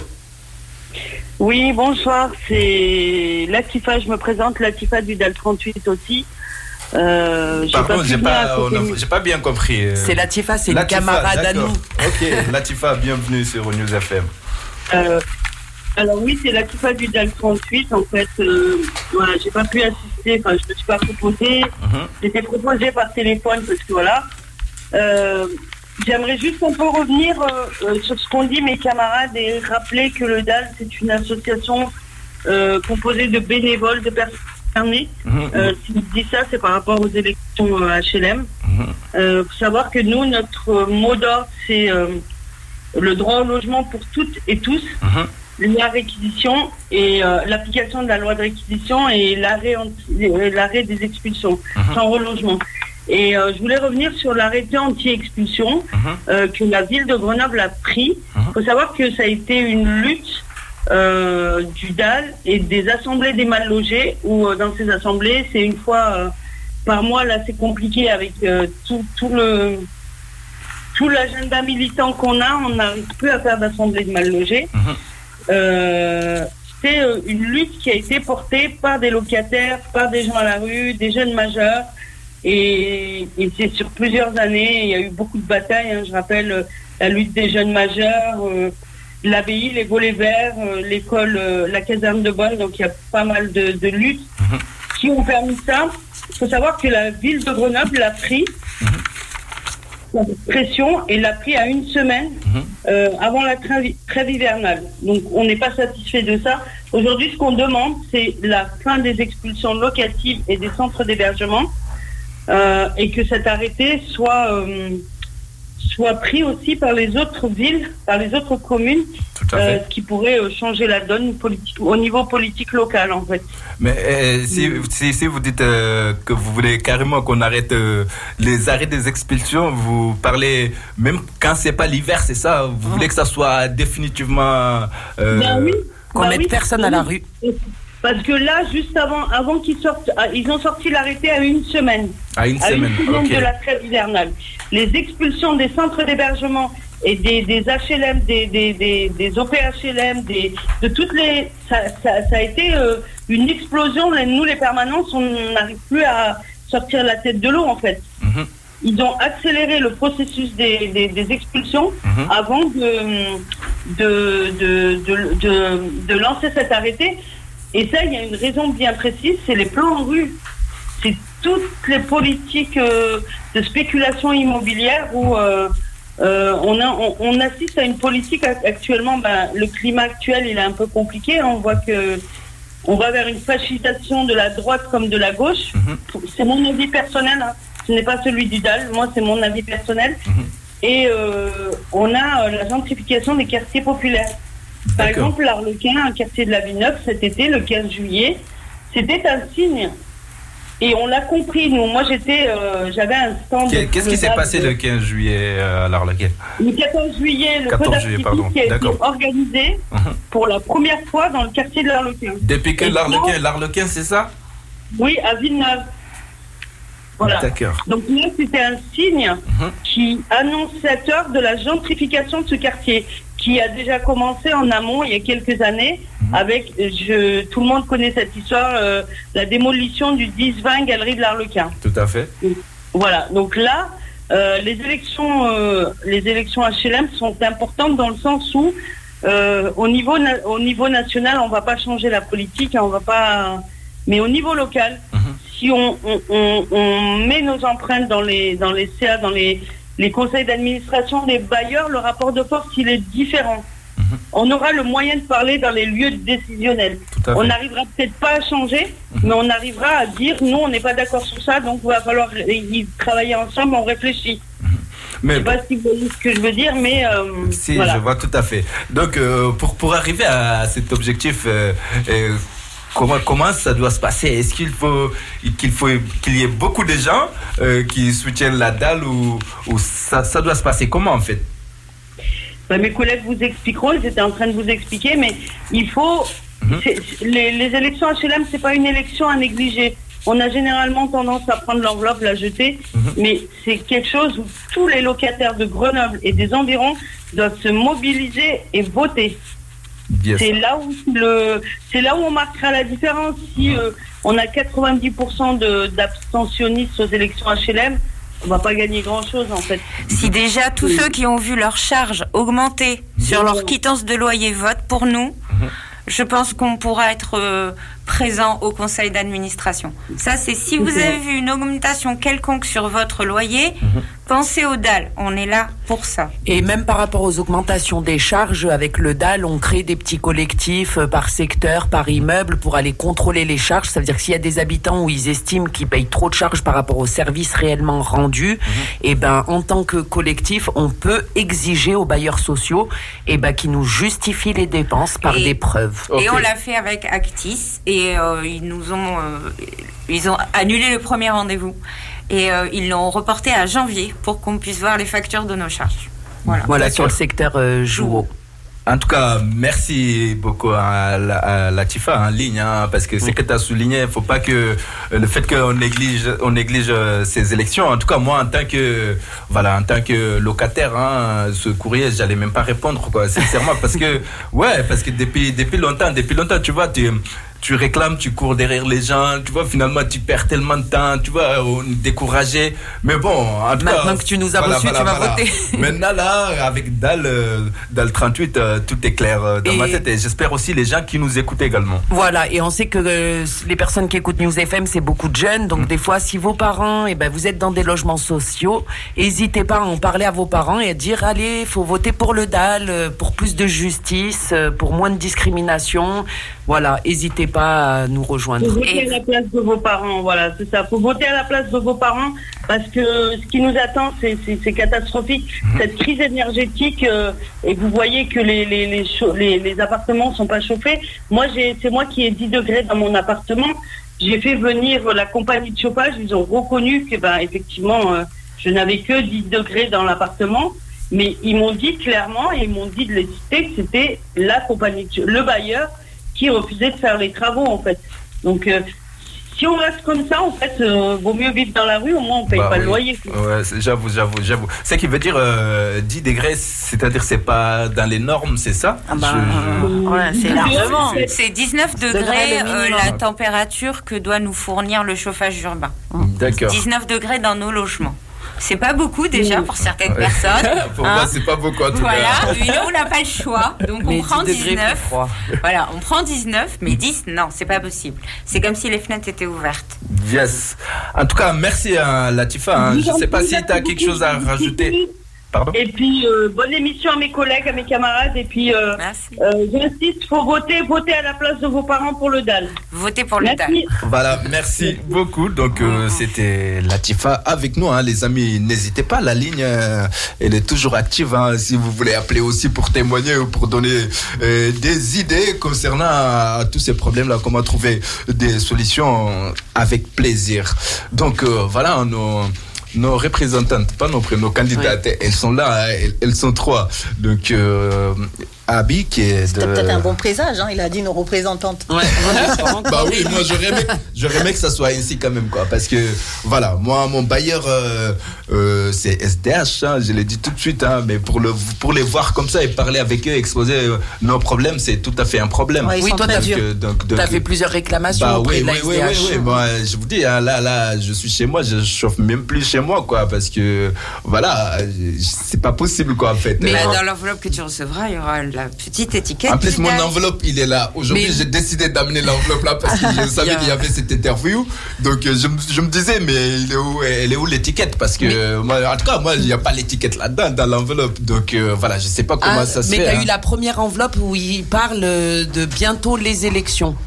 Oui, bonsoir, c'est Latifa, je me présente, Latifa du DAL 38 aussi. Par contre, j'ai pas bien compris. C'est Latifa, c'est une camarade à nous. Ok, Latifa, bienvenue sur News FM. Alors oui, c'est Latifa du DAL 38. En fait, voilà, j'ai pas pu assister, enfin, je me suis pas proposée. J'étais proposée par téléphone parce que voilà. J'aimerais juste un peu revenir sur ce qu'ont dit mes camarades et rappeler que le DAL, c'est une association composée de bénévoles, de personnes. Si je dis ça, c'est par rapport aux élections HLM. Faut savoir que nous, notre mot d'ordre, c'est le droit au logement pour toutes et tous, la réquisition et l'application de la loi de réquisition et l'arrêt des expulsions sans relogement. Et je voulais revenir sur l'arrêté anti-expulsion que la ville de Grenoble a pris. Faut savoir que ça a été une lutte du DAL et des assemblées des mal logés, où dans ces assemblées c'est une fois par mois. Là c'est compliqué avec tout l'agenda militant qu'on a, on n'arrive plus à faire d'assemblée de mal logés. C'est une lutte qui a été portée par des locataires, par des gens à la rue, des jeunes majeurs, et c'est sur plusieurs années. Il y a eu beaucoup de batailles, hein. Je rappelle la lutte des jeunes majeurs, l'abbaye, les volets verts, l'école, la caserne de Bonne. Donc il y a pas mal de luttes qui ont permis ça. Il faut savoir que la ville de Grenoble l'a pris, cette pression, et l'a pris à une semaine avant la trêve hivernale. Donc on n'est pas satisfait de ça. Aujourd'hui, ce qu'on demande, c'est la fin des expulsions locatives et des centres d'hébergement, et que cet arrêté soit soit pris aussi par les autres villes, par les autres communes, ce qui pourrait changer la donne politique, au niveau politique local en fait. Mais si vous dites que vous voulez carrément qu'on arrête les arrêts des expulsions, vous parlez même quand c'est pas l'hiver, c'est ça? Vous voulez que ça soit définitivement qu'on mette personne à la rue? Parce que là, juste avant qu'ils sortent, ils ont sorti l'arrêté à une semaine. À une semaine, de la trêve hivernale. Les expulsions des centres d'hébergement et des HLM, des OPHLM, de toutes les... Ça a été une explosion. Nous, les permanences, on n'arrive plus à sortir la tête de l'eau, en fait. Mm-hmm. Ils ont accéléré le processus des expulsions avant de lancer cet arrêté. Et ça, il y a une raison bien précise, c'est les plans en rue. C'est toutes les politiques de spéculation immobilière où on assiste à une politique actuellement. Le climat actuel, il est un peu compliqué. On voit que on va vers une fascisation de la droite comme de la gauche. C'est mon avis personnel. Hein. Ce n'est pas celui du DAL. Moi, c'est mon avis personnel. Et on a la gentrification des quartiers populaires. Par exemple, l'Arlequin, un quartier de la Villeneuve, cet été, le 15 juillet, c'était un signe. Et on l'a compris, nous. Moi, j'avais un stand... Qu'est-ce qui s'est passé le 15 juillet à l'Arlequin? Le 14 juillet, le feu d'artifice qui a été organisé pour la première fois dans le quartier de l'Arlequin. Depuis que l'Arlequin, c'est ça? Oui, à Villeneuve. Voilà. D'accord. Donc là, c'était un signe qui annonciateur de la gentrification de ce quartier, qui a déjà commencé en amont il y a quelques années avec, tout le monde connaît cette histoire, la démolition du 10-20 Galerie de l'Arlequin. Tout à fait. Voilà. Donc là, les élections HLM sont importantes dans le sens où au niveau national, on va pas changer la politique, on va pas, mais au niveau local. Si on met nos empreintes dans les CA, dans les conseils d'administration des bailleurs, le rapport de force, il est différent. On aura le moyen de parler dans les lieux décisionnels. On n'arrivera peut-être pas à changer, mais on arrivera à dire, nous, on n'est pas d'accord sur ça, donc il va falloir y travailler ensemble, on réfléchit. Mais je ne sais pas si vous voyez ce que je veux dire, mais... si, voilà. Je vois tout à fait. Donc, pour arriver à cet objectif... Comment ça doit se passer? Est-ce qu'il y ait beaucoup de gens qui soutiennent la DAL ou ça doit se passer comment en fait? Mes collègues vous expliqueront, ils étaient en train de vous expliquer, mais il faut... Les élections HLM, c'est pas une élection à négliger. On a généralement tendance à prendre l'enveloppe, la jeter, mais c'est quelque chose où tous les locataires de Grenoble et des environs doivent se mobiliser et voter. C'est là où on marquera la différence. Si on a 90% d'abstentionnistes aux élections HLM, on va pas gagner grand-chose en fait. Si déjà tous ceux qui ont vu leur charge augmenter sur leur quittance de loyer votent pour nous, je pense qu'on pourra être présent au conseil d'administration. Ça, c'est si vous avez vu une augmentation quelconque sur votre loyer, pensez au DAL. On est là pour ça. Et même par rapport aux augmentations des charges, avec le DAL, on crée des petits collectifs par secteur, par immeuble, pour aller contrôler les charges. Ça veut dire que s'il y a des habitants où ils estiment qu'ils payent trop de charges par rapport aux services réellement rendus, et en tant que collectif, on peut exiger aux bailleurs sociaux qu'ils nous justifient les dépenses par des preuves. Et on l'a fait avec Actis. Et ils ont annulé le premier rendez-vous et ils l'ont reporté à janvier pour qu'on puisse voir les factures de nos charges. Voilà sur le secteur Jouot. En tout cas, merci beaucoup à Latifa en ligne, parce que c'est que tu as souligné, il ne faut pas que le fait qu'on néglige ces élections. En tout cas, moi, en tant que locataire, ce courrier, j'allais même pas répondre, quoi, sincèrement, parce que depuis longtemps, tu vois, tu réclames, tu cours derrière les gens, tu vois, finalement, tu perds tellement de temps, tu vois, découragé. Mais bon, en tout cas... Maintenant que tu nous as reçus, tu vas voter. Maintenant, là, avec DAL 38, tout est clair dans ma tête. Et j'espère aussi les gens qui nous écoutent également. Voilà, et on sait que les personnes qui écoutent News FM, c'est beaucoup de jeunes. Donc, des fois, si vos parents, vous êtes dans des logements sociaux, n'hésitez pas à en parler à vos parents et à dire, allez, il faut voter pour le DAL, pour plus de justice, pour moins de discrimination. Voilà, n'hésitez pas. pas à nous rejoindre. Faut voter à la place de vos parents, voilà, c'est ça. Faut voter à la place de vos parents parce que ce qui nous attend, c'est catastrophique. Cette crise énergétique, et vous voyez que les appartements sont pas chauffés. Moi, c'est moi qui ai 10 degrés dans mon appartement. J'ai fait venir la compagnie de chauffage. Ils ont reconnu que, effectivement, je n'avais que 10 degrés dans l'appartement. Mais ils m'ont dit clairement, et ils m'ont dit de les citer, que c'était la compagnie, le bailleur qui refusait de faire les travaux, en fait. Donc, si on reste comme ça, en fait, vaut mieux vivre dans la rue, au moins on paye pas le loyer. Ouais, j'avoue. Ce qui veut dire 10 degrés, c'est-à-dire c'est pas dans les normes, c'est ça? Ouais, c'est largement. C'est 19 degrés la température que doit nous fournir le chauffage urbain. D'accord. 19 degrés dans nos logements. C'est pas beaucoup déjà pour certaines personnes. Pour moi, c'est pas beaucoup en tout cas. Voilà, mais nous on n'a pas le choix. Donc on prend 19. Voilà, on prend 19, mais 10, non, c'est pas possible. C'est comme si les fenêtres étaient ouvertes. Yes. En tout cas, merci à Latifa. Je sais pas si tu as quelque chose à rajouter. Pardon? Et puis, bonne émission à mes collègues, à mes camarades. Et puis, j'insiste, faut voter à la place de vos parents pour le DAL. Votez pour le DAL. Voilà, merci beaucoup. Donc, c'était Latifa avec nous, les amis. N'hésitez pas, la ligne, elle est toujours active. Si vous voulez appeler aussi pour témoigner ou pour donner des idées concernant tous ces problèmes-là, comment trouver des solutions avec plaisir. Donc, voilà, nos représentantes, pas nos candidates, elles sont là, elles sont 3. Donc, Abby qui est C'était peut-être un bon présage, il a dit nos représentantes. Ouais. Bah oui, moi j'aurais aimé que ça soit ainsi quand même, quoi, parce que voilà, moi mon bailleur c'est SDH, je l'ai dit tout de suite, mais pour les voir comme ça et parler avec eux, exposer nos problèmes, c'est tout à fait un problème. Ouais, oui, toi t'as fait plusieurs réclamations auprès de la SDH. Oui, moi je vous dis, là je suis chez moi, je chauffe même plus chez moi, quoi, parce que voilà, c'est pas possible, quoi, en fait. Mais dans l'enveloppe que tu recevras, il y aura la petite étiquette. En plus, mon enveloppe, il est là. Aujourd'hui, j'ai décidé d'amener l'enveloppe là parce que je savais qu'il y avait cette interview. Donc, je me disais, mais elle est où l'étiquette? Parce que, moi, en tout cas, moi, il n'y a pas l'étiquette là-dedans, dans l'enveloppe. Donc, voilà, je ne sais pas comment ça se fait. Mais tu as eu la première enveloppe où il parle de bientôt les élections.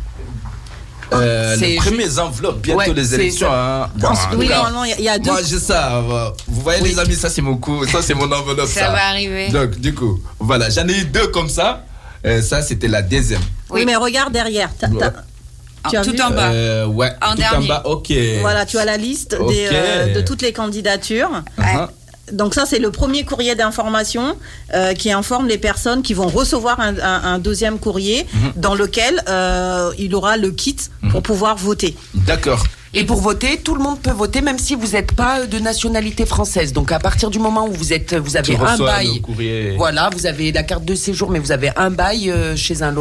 Les premières enveloppes, bientôt les élections. Oui, normalement, il y a 2. Moi, j'ai ça. Vous voyez, les amis, ça, c'est mon coup. Ça, c'est mon enveloppe. Ça va arriver. Donc, du coup, voilà, j'en ai eu 2 comme ça. Ça, c'était la deuxième. Oui, mais regarde derrière. Tu as tout vu en bas. Ouais, en tout dernier. en bas, ok. Voilà, tu as la liste de toutes les candidatures. Donc ça, c'est le premier courrier d'information qui informe les personnes qui vont recevoir un deuxième courrier dans lequel il aura le kit pour pouvoir voter. D'accord. Et pour voter, tout le monde peut voter, même si vous n'êtes pas de nationalité française. Donc à partir du moment où vous avez un bail, voilà, vous avez la carte de séjour, mais vous avez un bail chez un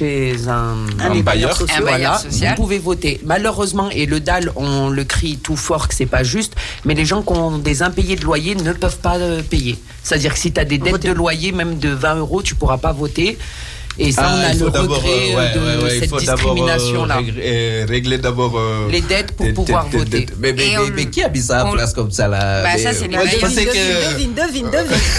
bailleur social, vous pouvez voter. Malheureusement, et le DAL, on le crie tout fort que c'est pas juste, mais les gens qui ont des impayés de loyer ne peuvent pas payer. C'est-à-dire que si tu as des dettes de loyer, même de 20 €, tu pourras pas voter. Et ça, on a le regret de cette discrimination-là. Régler d'abord les dettes pour pouvoir voter. Mais qui a mis ça en place comme ça, là? Ça, c'est les bailleurs. Devine.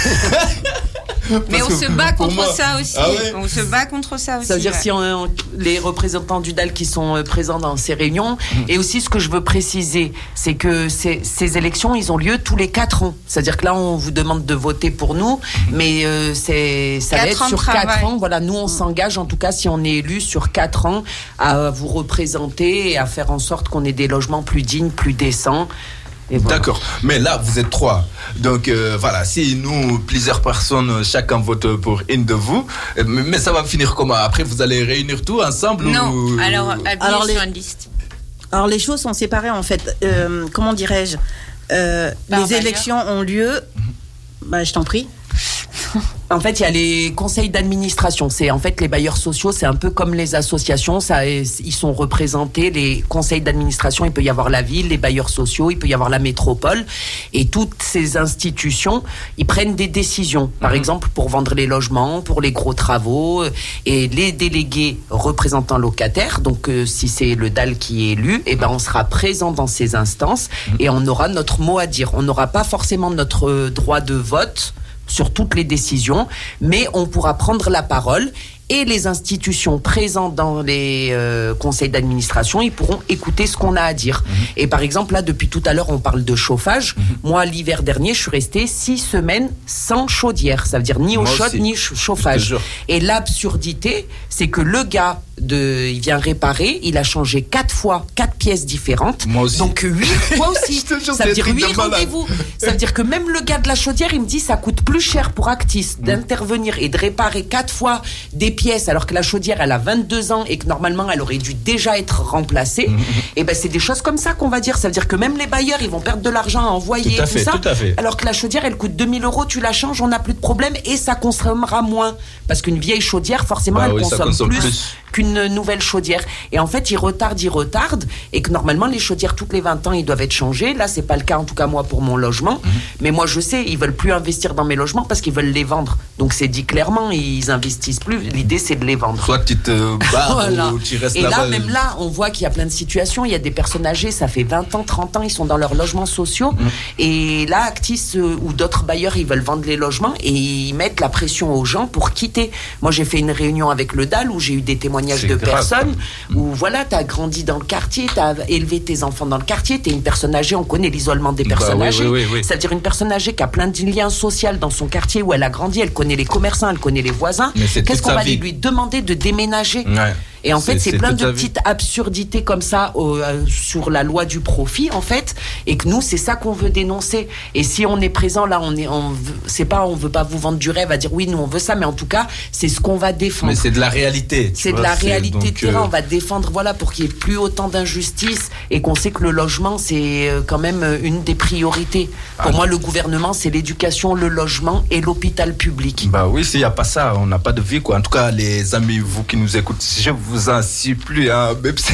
Mais on se bat contre ça aussi. On se bat contre ça aussi. Ça veut dire si les représentants du DAL qui sont présents dans ces réunions. Et aussi, ce que je veux préciser, c'est que ces élections, ils ont lieu tous les 4 ans. C'est-à-dire que là, on vous demande de voter pour nous, mais ça va être sur 4 ans. Voilà, nous, on s'engage, en tout cas, si on est élu sur 4 ans, à vous représenter et à faire en sorte qu'on ait des logements plus dignes, plus décents. Voilà. D'accord, mais là vous êtes 3, donc voilà, si nous plusieurs personnes, chacun vote pour une de vous, mais ça va finir comment? Après vous allez réunir tout ensemble? Non, alors sur une liste. Alors les choses sont séparées en fait, comment dirais-je, les élections ont lieu, je t'en prie. En fait, il y a les conseils d'administration. C'est en fait les bailleurs sociaux, c'est un peu comme les associations. Ils sont représentés. Les conseils d'administration, il peut y avoir la ville, les bailleurs sociaux, il peut y avoir la métropole, et toutes ces institutions, ils prennent des décisions. Par exemple, pour vendre les logements, pour les gros travaux, et les délégués représentants locataires. Donc, si c'est le DAL qui est élu, on sera présent dans ces instances et on aura notre mot à dire. On n'aura pas forcément notre droit de vote sur toutes les décisions, mais on pourra prendre la parole et les institutions présentes dans les conseils d'administration, ils pourront écouter ce qu'on a à dire. Et par exemple, là, depuis tout à l'heure, on parle de chauffage. Moi, l'hiver dernier, je suis restée 6 semaines sans chaudière. Ça veut dire ni eau chaude, ni chauffage. Et l'absurdité, c'est que le gars, il vient réparer, il a changé 4 fois 4 pièces différentes. Moi aussi. Donc 8 fois aussi. Ça veut dire 8 rendez-vous. Ça veut dire que même le gars de la chaudière, il me dit ça coûte plus cher pour Actis d'intervenir et de réparer 4 fois des pièces alors que la chaudière elle a 22 ans et que normalement elle aurait dû déjà être remplacée. Et ben c'est des choses comme ça qu'on va dire. Ça veut dire que même les bailleurs ils vont perdre de l'argent à envoyer tout ça. Alors que la chaudière elle coûte 2000 €, tu la changes, on n'a plus de problème et ça consommera moins. Parce qu'une vieille chaudière forcément elle consomme plus qu'une nouvelle chaudière. Et en fait, ils retardent, et que normalement, les chaudières, toutes les 20 ans, ils doivent être changées. Là, c'est pas le cas, en tout cas, moi, pour mon logement. Mais moi, je sais, ils veulent plus investir dans mes logements parce qu'ils veulent les vendre. Donc, c'est dit clairement, ils investissent plus. L'idée, c'est de les vendre. Soit tu te barres ou tu restes là-bas. Et là, là-bas. même là, on voit qu'il y a plein de situations. Il y a des personnes âgées, ça fait 20 ans, 30 ans, ils sont dans leurs logements sociaux. Et là, Actis ou d'autres bailleurs, ils veulent vendre les logements et ils mettent la pression aux gens pour quitter. Moi, j'ai fait une réunion avec le DAL où j'ai eu des témoignages de personnes où voilà, t'as grandi dans le quartier, t'as élevé tes enfants dans le quartier, t'es une personne âgée, on connaît l'isolement des personnes âgées. C'est-à-dire une personne âgée qui a plein de liens sociaux dans son quartier où elle a grandi, elle connaît les commerçants, elle connaît les voisins. Qu'est-ce qu'on va lui demander de déménager? Et en fait, c'est plein de petites absurdités comme ça sur la loi du profit, en fait, et que nous, c'est ça qu'on veut dénoncer. Et si on est présent là, on veut pas vous vendre du rêve à dire oui, nous on veut ça, mais en tout cas, c'est ce qu'on va défendre. Mais c'est de la réalité. C'est de la réalité de terrain. On va défendre, voilà, pour qu'il y ait plus autant d'injustice et qu'on sait que le logement, c'est quand même une des priorités. Pour moi, le gouvernement, c'est l'éducation, le logement et l'hôpital public. Bah oui, s'il n'y a pas ça, on n'a pas de vie, quoi. En tout cas, les amis, vous qui nous écoutez, je vous en supplie, hein,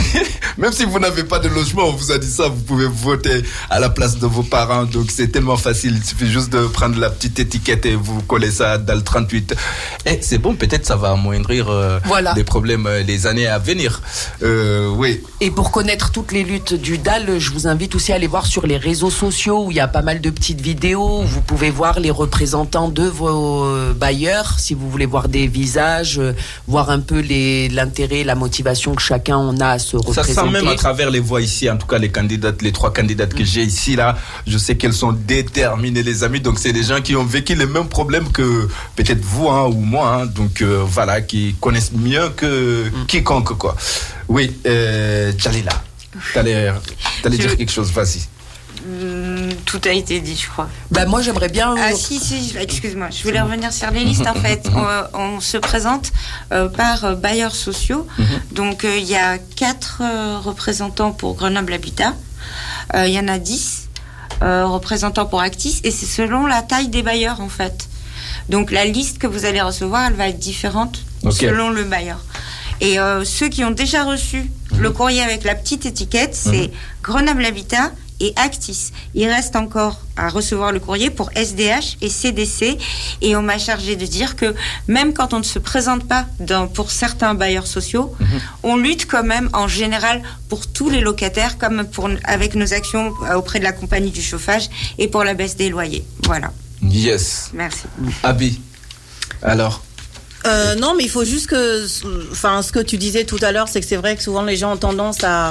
même si vous n'avez pas de logement, on vous a dit ça, vous pouvez voter à la place de vos parents. Donc c'est tellement facile, il suffit juste de prendre la petite étiquette et vous collez ça à DAL 38. Et c'est bon, peut-être ça va amoindrir les problèmes les années à venir. Oui. Et pour connaître toutes les luttes du DAL, je vous invite aussi à aller voir sur les réseaux sociaux où il y a pas mal de petites vidéos où vous pouvez voir les représentants de vos bailleurs, si vous voulez voir des visages, voir un peu l'intérêt, la motivation que chacun on a à se représenter. Ça sent même à travers les voix ici, en tout cas les candidates, les 3 candidates que j'ai ici là, je sais qu'elles sont déterminées, les amis. Donc c'est des gens qui ont vécu les mêmes problèmes que peut-être vous ou moi, donc voilà, qui connaissent mieux que quiconque, quoi. Oui, Jalila, t'allais dire quelque chose, vas-y. Tout a été dit, je crois. Bah moi j'aimerais bien. Si, excuse-moi. Je voulais revenir sur les listes. En fait, on se présente par bailleurs sociaux. Donc il y a 4 représentants pour Grenoble Habitat. Il y en a 10 représentants pour Actis, et c'est selon la taille des bailleurs en fait. Donc la liste que vous allez recevoir, elle va être différente selon le bailleur. Et ceux qui ont déjà reçu le courrier avec la petite étiquette, c'est Grenoble Habitat et Actis. Il reste encore à recevoir le courrier pour SDH et CDC, et on m'a chargé de dire que même quand on ne se présente pas pour certains bailleurs sociaux, on lutte quand même en général pour tous les locataires, comme avec nos actions auprès de la compagnie du chauffage et pour la baisse des loyers. Voilà. Yes. Merci. Abi, alors non, mais il faut juste que, ce que tu disais tout à l'heure, c'est que c'est vrai que souvent les gens ont tendance à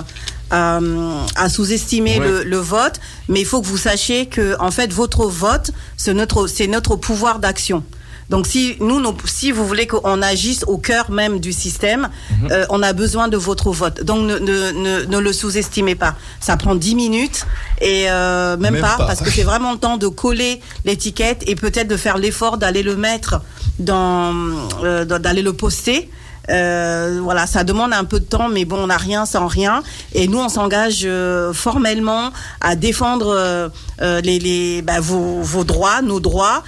sous-estimer le vote, mais il faut que vous sachiez que en fait votre vote c'est notre pouvoir d'action. Donc si vous voulez qu'on agisse au cœur même du système, on a besoin de votre vote. Donc ne le sous-estimez pas. Ça prend 10 minutes et même pas, parce que c'est vraiment le temps de coller l'étiquette et peut-être de faire l'effort d'aller le mettre d'aller le poster. Voilà, ça demande un peu de temps, mais bon, on n'a rien sans rien. Et nous, on s'engage formellement à défendre vos droits, nos droits,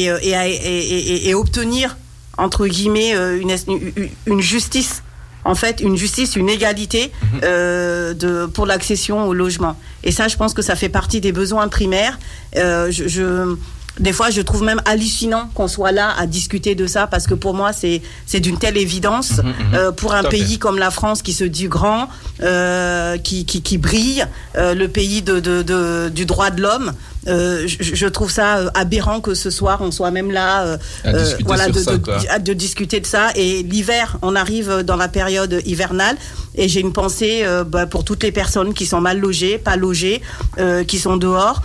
et obtenir entre guillemets une justice. En fait, une justice, une égalité pour l'accession au logement. Et ça, je pense que ça fait partie des besoins primaires. des fois, je trouve même hallucinant qu'on soit là à discuter de ça, parce que pour moi, c'est d'une telle évidence. Pour un pays comme la France qui se dit grand, qui brille, le pays du droit de l'homme. Je trouve ça aberrant que ce soir on soit même là de discuter de ça. Et l'hiver, on arrive dans la période hivernale, et j'ai une pensée pour toutes les personnes qui sont mal logées, pas logées, qui sont dehors.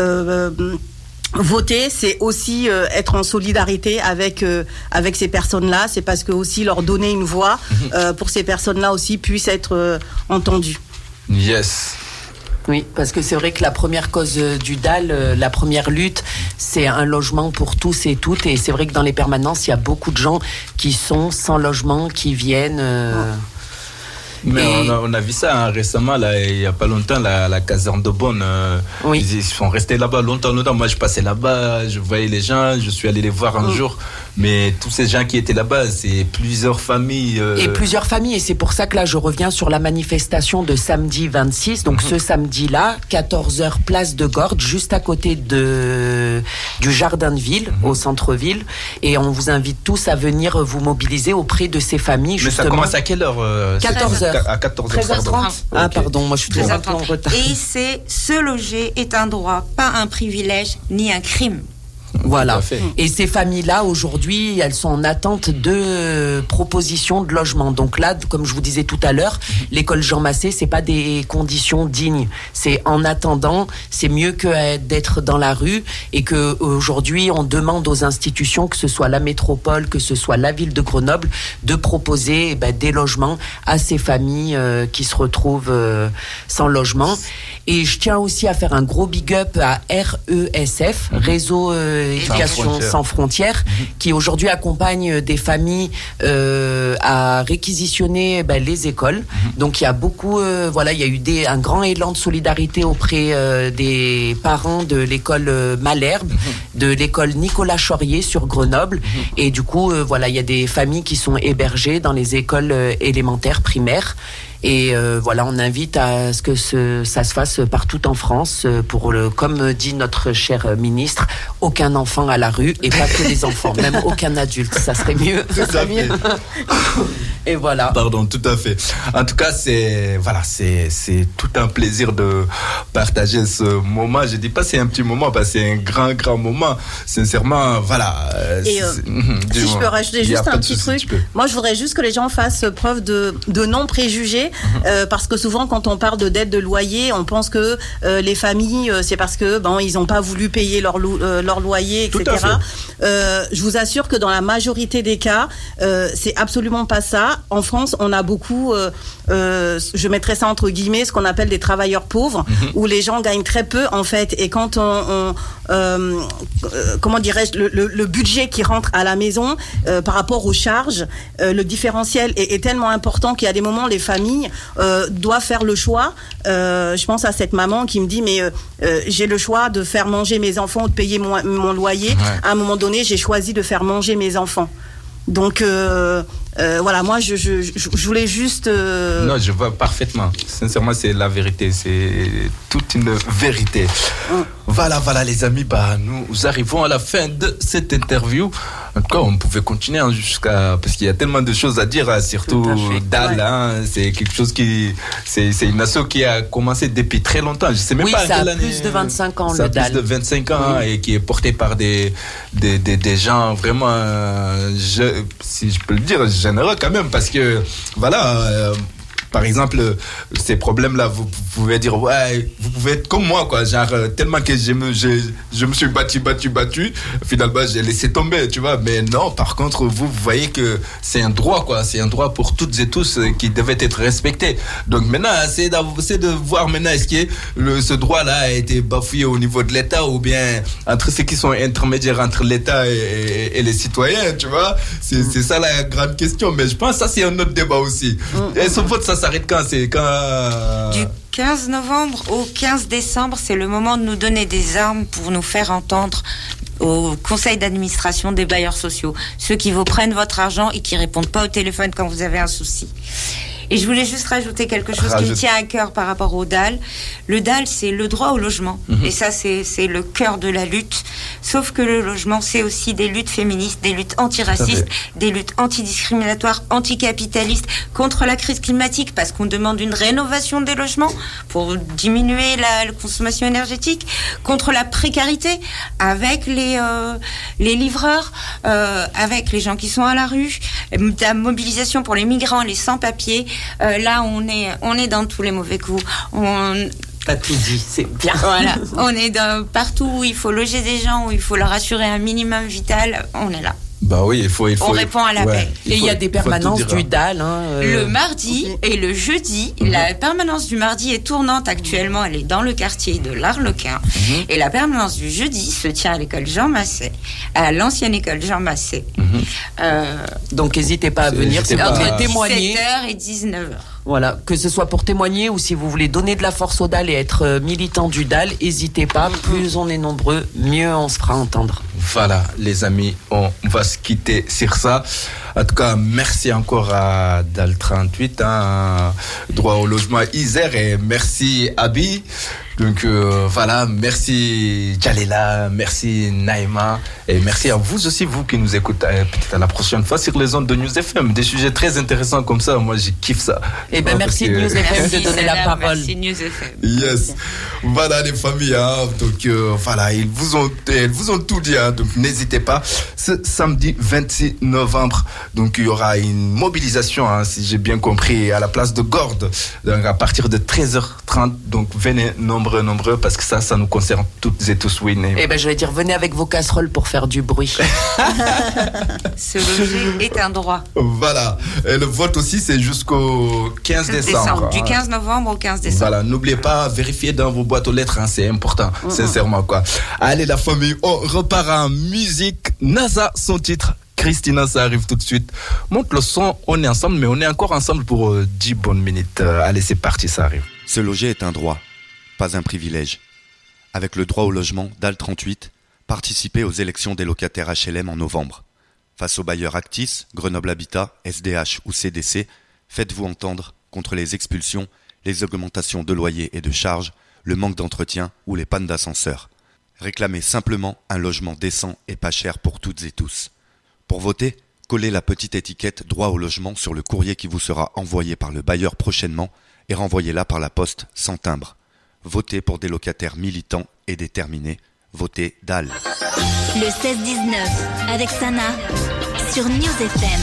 Voter, c'est aussi être en solidarité avec ces personnes-là. C'est parce que aussi leur donner une voix pour ces personnes-là aussi puissent être entendues. Yes. Oui, parce que c'est vrai que la première cause du DAL, la première lutte, c'est un logement pour tous et toutes. Et c'est vrai que dans les permanences, il y a beaucoup de gens qui sont sans logement, qui viennent... Mais on a vu ça récemment, là, il n'y a pas longtemps, la caserne de Bonne. Ils sont restés là-bas longtemps. Moi, je passais là-bas, je voyais les gens, je suis allé les voir un jour. Mais tous ces gens qui étaient là-bas, c'est plusieurs familles. Et plusieurs familles. Et c'est pour ça que là, je reviens sur la manifestation de samedi 26. Donc, ce samedi-là, 14h, place de Gordes, juste à côté du Jardin de Ville, au centre-ville. Et on vous invite tous à venir vous mobiliser auprès de ces familles, justement. Mais ça commence à quelle heure 14h. À 14h. 13h30. Ah, pardon, moi je suis très en retard. Et se loger est un droit, pas un privilège ni un crime. Voilà. Et ces familles-là, aujourd'hui, elles sont en attente de propositions de logement. Donc là, comme je vous disais tout à l'heure, l'école Jean Massé, c'est pas des conditions dignes. C'est en attendant, c'est mieux que d'être dans la rue, et que aujourd'hui, on demande aux institutions, que ce soit la métropole, que ce soit la ville de Grenoble, de proposer des logements à ces familles qui se retrouvent sans logement. Et je tiens aussi à faire un gros big up à RESF, Réseau Éducation sans frontières, qui aujourd'hui accompagne des familles à réquisitionner les écoles. Donc il y a beaucoup, il y a eu un grand élan de solidarité auprès des parents de l'école Malherbe, de l'école Nicolas Chaurier sur Grenoble. Et du coup, il y a des familles qui sont hébergées dans les écoles élémentaires, primaires. Et on invite à ce que ça se fasse partout en France pour comme dit notre cher ministre, aucun enfant à la rue, et pas que les enfants, même aucun adulte, ça serait mieux. Et voilà. Pardon, tout à fait. En tout cas, c'est tout un plaisir de partager ce moment. Je dis pas c'est un petit moment, parce que c'est un grand moment. Sincèrement, voilà. Et si je peux rajouter juste un petit truc, moi je voudrais juste que les gens fassent preuve de non préjugés, parce que souvent quand on parle de dette de loyer, on pense que les familles, c'est parce que ils n'ont pas voulu payer leur loyer, etc. Je vous assure que dans la majorité des cas, c'est absolument pas ça. En France, on a beaucoup, je mettrais ça entre guillemets, ce qu'on appelle des travailleurs pauvres, où les gens gagnent très peu en fait. Et quand comment dirais-je, le budget qui rentre à la maison par rapport aux charges, le différentiel est tellement important qu'il y a des moments, les familles doivent faire le choix. Je pense à cette maman qui me dit j'ai le choix de faire manger mes enfants ou de payer mon loyer. À un moment donné, j'ai choisi de faire manger mes enfants. Donc moi je voulais juste Non, je vois parfaitement. Sincèrement, c'est la vérité, c'est toute une vérité. Voilà les amis, nous arrivons à la fin de cette interview. En tout cas, on pouvait continuer jusqu'à, parce qu'il y a tellement de choses à dire, surtout DAL, c'est quelque chose c'est une asso qui a commencé depuis très longtemps. Je sais même pas ça a plus de 25 ans, le DAL. Ça a plus de 25 ans, et qui est porté par des gens vraiment, si je peux le dire, généreux quand même, parce que par exemple, ces problèmes-là, vous pouvez dire, vous pouvez être comme moi, quoi. Genre, tellement que je me suis battu, finalement, j'ai laissé tomber, tu vois. Mais non, par contre, vous voyez que c'est un droit, quoi. C'est un droit pour toutes et tous qui devait être respecté. Donc maintenant, c'est de voir maintenant, est-ce que ce droit-là a été bafoué au niveau de l'État, ou bien entre ceux qui sont intermédiaires entre l'État et les citoyens, tu vois. C'est ça la grande question. Mais je pense que ça, c'est un autre débat aussi. Et ce vote, ça s'arrête quand? C'est quand... Du 15 novembre au 15 décembre, c'est le moment de nous donner des armes pour nous faire entendre au conseil d'administration des bailleurs sociaux, ceux qui vous prennent votre argent et qui répondent pas au téléphone quand vous avez un souci. Et je voulais juste rajouter quelque chose qui me tient à cœur par rapport au DAL. Le DAL, c'est le droit au logement. Et ça, c'est le cœur de la lutte. Sauf que le logement, c'est aussi des luttes féministes, des luttes antiracistes, des luttes antidiscriminatoires, anticapitalistes, contre la crise climatique, parce qu'on demande une rénovation des logements pour diminuer la consommation énergétique, contre la précarité, avec les livreurs, avec les gens qui sont à la rue, la mobilisation pour les migrants, les sans-papiers. Là, on est dans tous les mauvais coups. T'as tout dit, c'est bien. Voilà, on est partout où il faut loger des gens, où il faut leur assurer un minimum vital, on est là. Bah oui, il faut. On répond à l'appel. Et il y a des permanences du DAL. Le mardi et le jeudi. La permanence du mardi est tournante actuellement. Elle est dans le quartier de l'Arlequin. Et la permanence du jeudi se tient à l'école Jean Massé, à l'ancienne école Jean Massé. Donc n'hésitez pas à venir. C'est pour témoigner. 7h et 19h. Voilà, que ce soit pour témoigner ou si vous voulez donner de la force au DAL et être militant du DAL, n'hésitez pas. Plus on est nombreux, mieux on se fera entendre. Voilà, les amis, on va se quitter sur ça. En tout cas, merci encore à DAL 38, droit au logement Isère, et merci Abi. Donc voilà, merci Jalila, merci Naïma, et merci à vous aussi, vous qui nous écoutez, peut-être à la prochaine fois sur les ondes de News FM. Des sujets très intéressants comme ça, moi je kiffe ça. Et ben merci News FM de donner la parole. Merci News FM. Yes. Voilà les familles, donc voilà, elles vous ont tout dit, donc n'hésitez pas. Ce samedi 26 novembre, donc il y aura une mobilisation, si j'ai bien compris, à la place de Gordes, donc à partir de 13h30, donc venez nombreux, parce que ça nous concerne toutes et tous, oui. Eh ben, j'allais dire, venez avec vos casseroles pour faire du bruit. Se loger est un droit. Voilà. Et le vote aussi, c'est jusqu'au 15 décembre. Du 15 novembre au 15 décembre. Voilà. N'oubliez pas, vérifiez dans vos boîtes aux lettres, c'est important, sincèrement, quoi. Allez, la famille, on repart en musique. NASA, son titre. Christina, ça arrive tout de suite. Monte le son, on est ensemble, mais on est encore ensemble pour 10 bonnes minutes. Allez, c'est parti, ça arrive. Se loger est un droit, pas un privilège. Avec le droit au logement, DAL 38, participez aux élections des locataires HLM en novembre. Face aux bailleurs Actis, Grenoble Habitat, SDH ou CDC, faites-vous entendre contre les expulsions, les augmentations de loyers et de charges, le manque d'entretien ou les pannes d'ascenseur. Réclamez simplement un logement décent et pas cher pour toutes et tous. Pour voter, collez la petite étiquette « Droit au logement » sur le courrier qui vous sera envoyé par le bailleur prochainement et renvoyez-la par la poste sans timbre. Votez pour des locataires militants et déterminés. Votez DAL. Le 16-19 avec Sana sur News FM.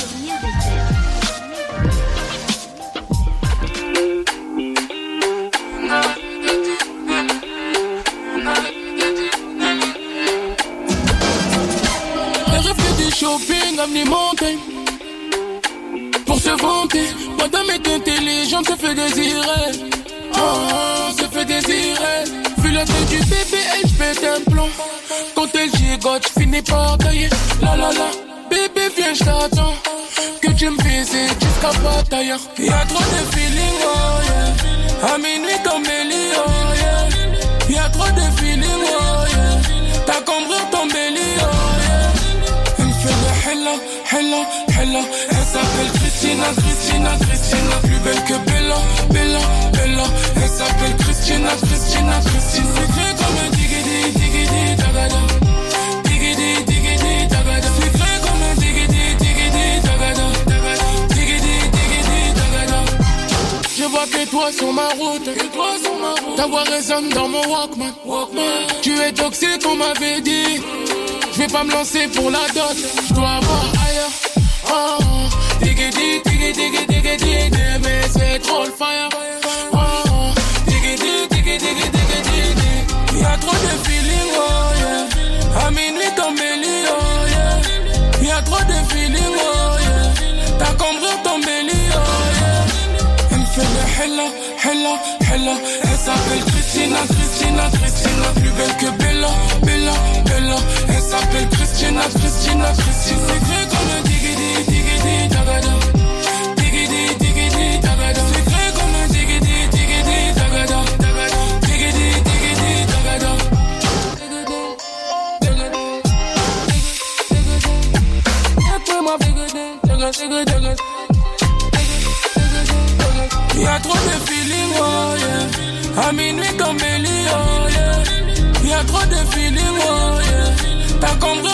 Shopping, avenue Montaigne. Pour se vanter, madame est intelligente, se fait désirer. Se fait désirer. Vu la tête du bébé, elle pète un plomb. Quand elle gigote, je finis par tailler. La la la, bébé viens, je t'attends. Que tu me visites jusqu'à bataille. Y'a trop de feeling, oh yeah. À minuit dans mes lits, oh yeah. Y'a trop de feeling, oh yeah. T'as compris ton belly, oh yeah. Hella, hella, hella. Elle s'appelle Christina, Christina, Christina. Plus belle que Bella, Bella, Bella. Elle s'appelle Christina, Christina, Christina. Secret comme un digidi, digidi, tagada. Digidi, digidi, tagada. Secret comme un digidi, digidi, tagada. Digidi, digidi, tagada. Je vois que toi sur ma route, ta voix résonne dans mon Walkman. Tu es toxique, on m'avait dit. Je vais pas me lancer pour la dot, je dois avoir ailleurs. Digidi, digidi, digidi, digidi, mais c'est trop le fire. Digidi, digidi, digidi, digidi. Y'a trop de feeling, oh yeah. À minuit dans mes lits, oh yeah. Y'a trop de feeling, oh yeah. T'as compris ton belly, oh yeah. Elle me fait le hella, hella, hella. Elle s'appelle Christina, Christina, Christina. Plus belle que Bella, Bella, Bella. Elle s'appelle Christina, Christina, Christina. Secret comme un digidi, digidi, tagada. Digidi, digidi, tagada. Secret comme un digidi, digidi, tagada. Digidi, digidi, tagada. Y'a trop de feeling, oh yeah. À minuit comme Béli, oh yeah. Y'a trop de feeling, oh yeah. T'as compris,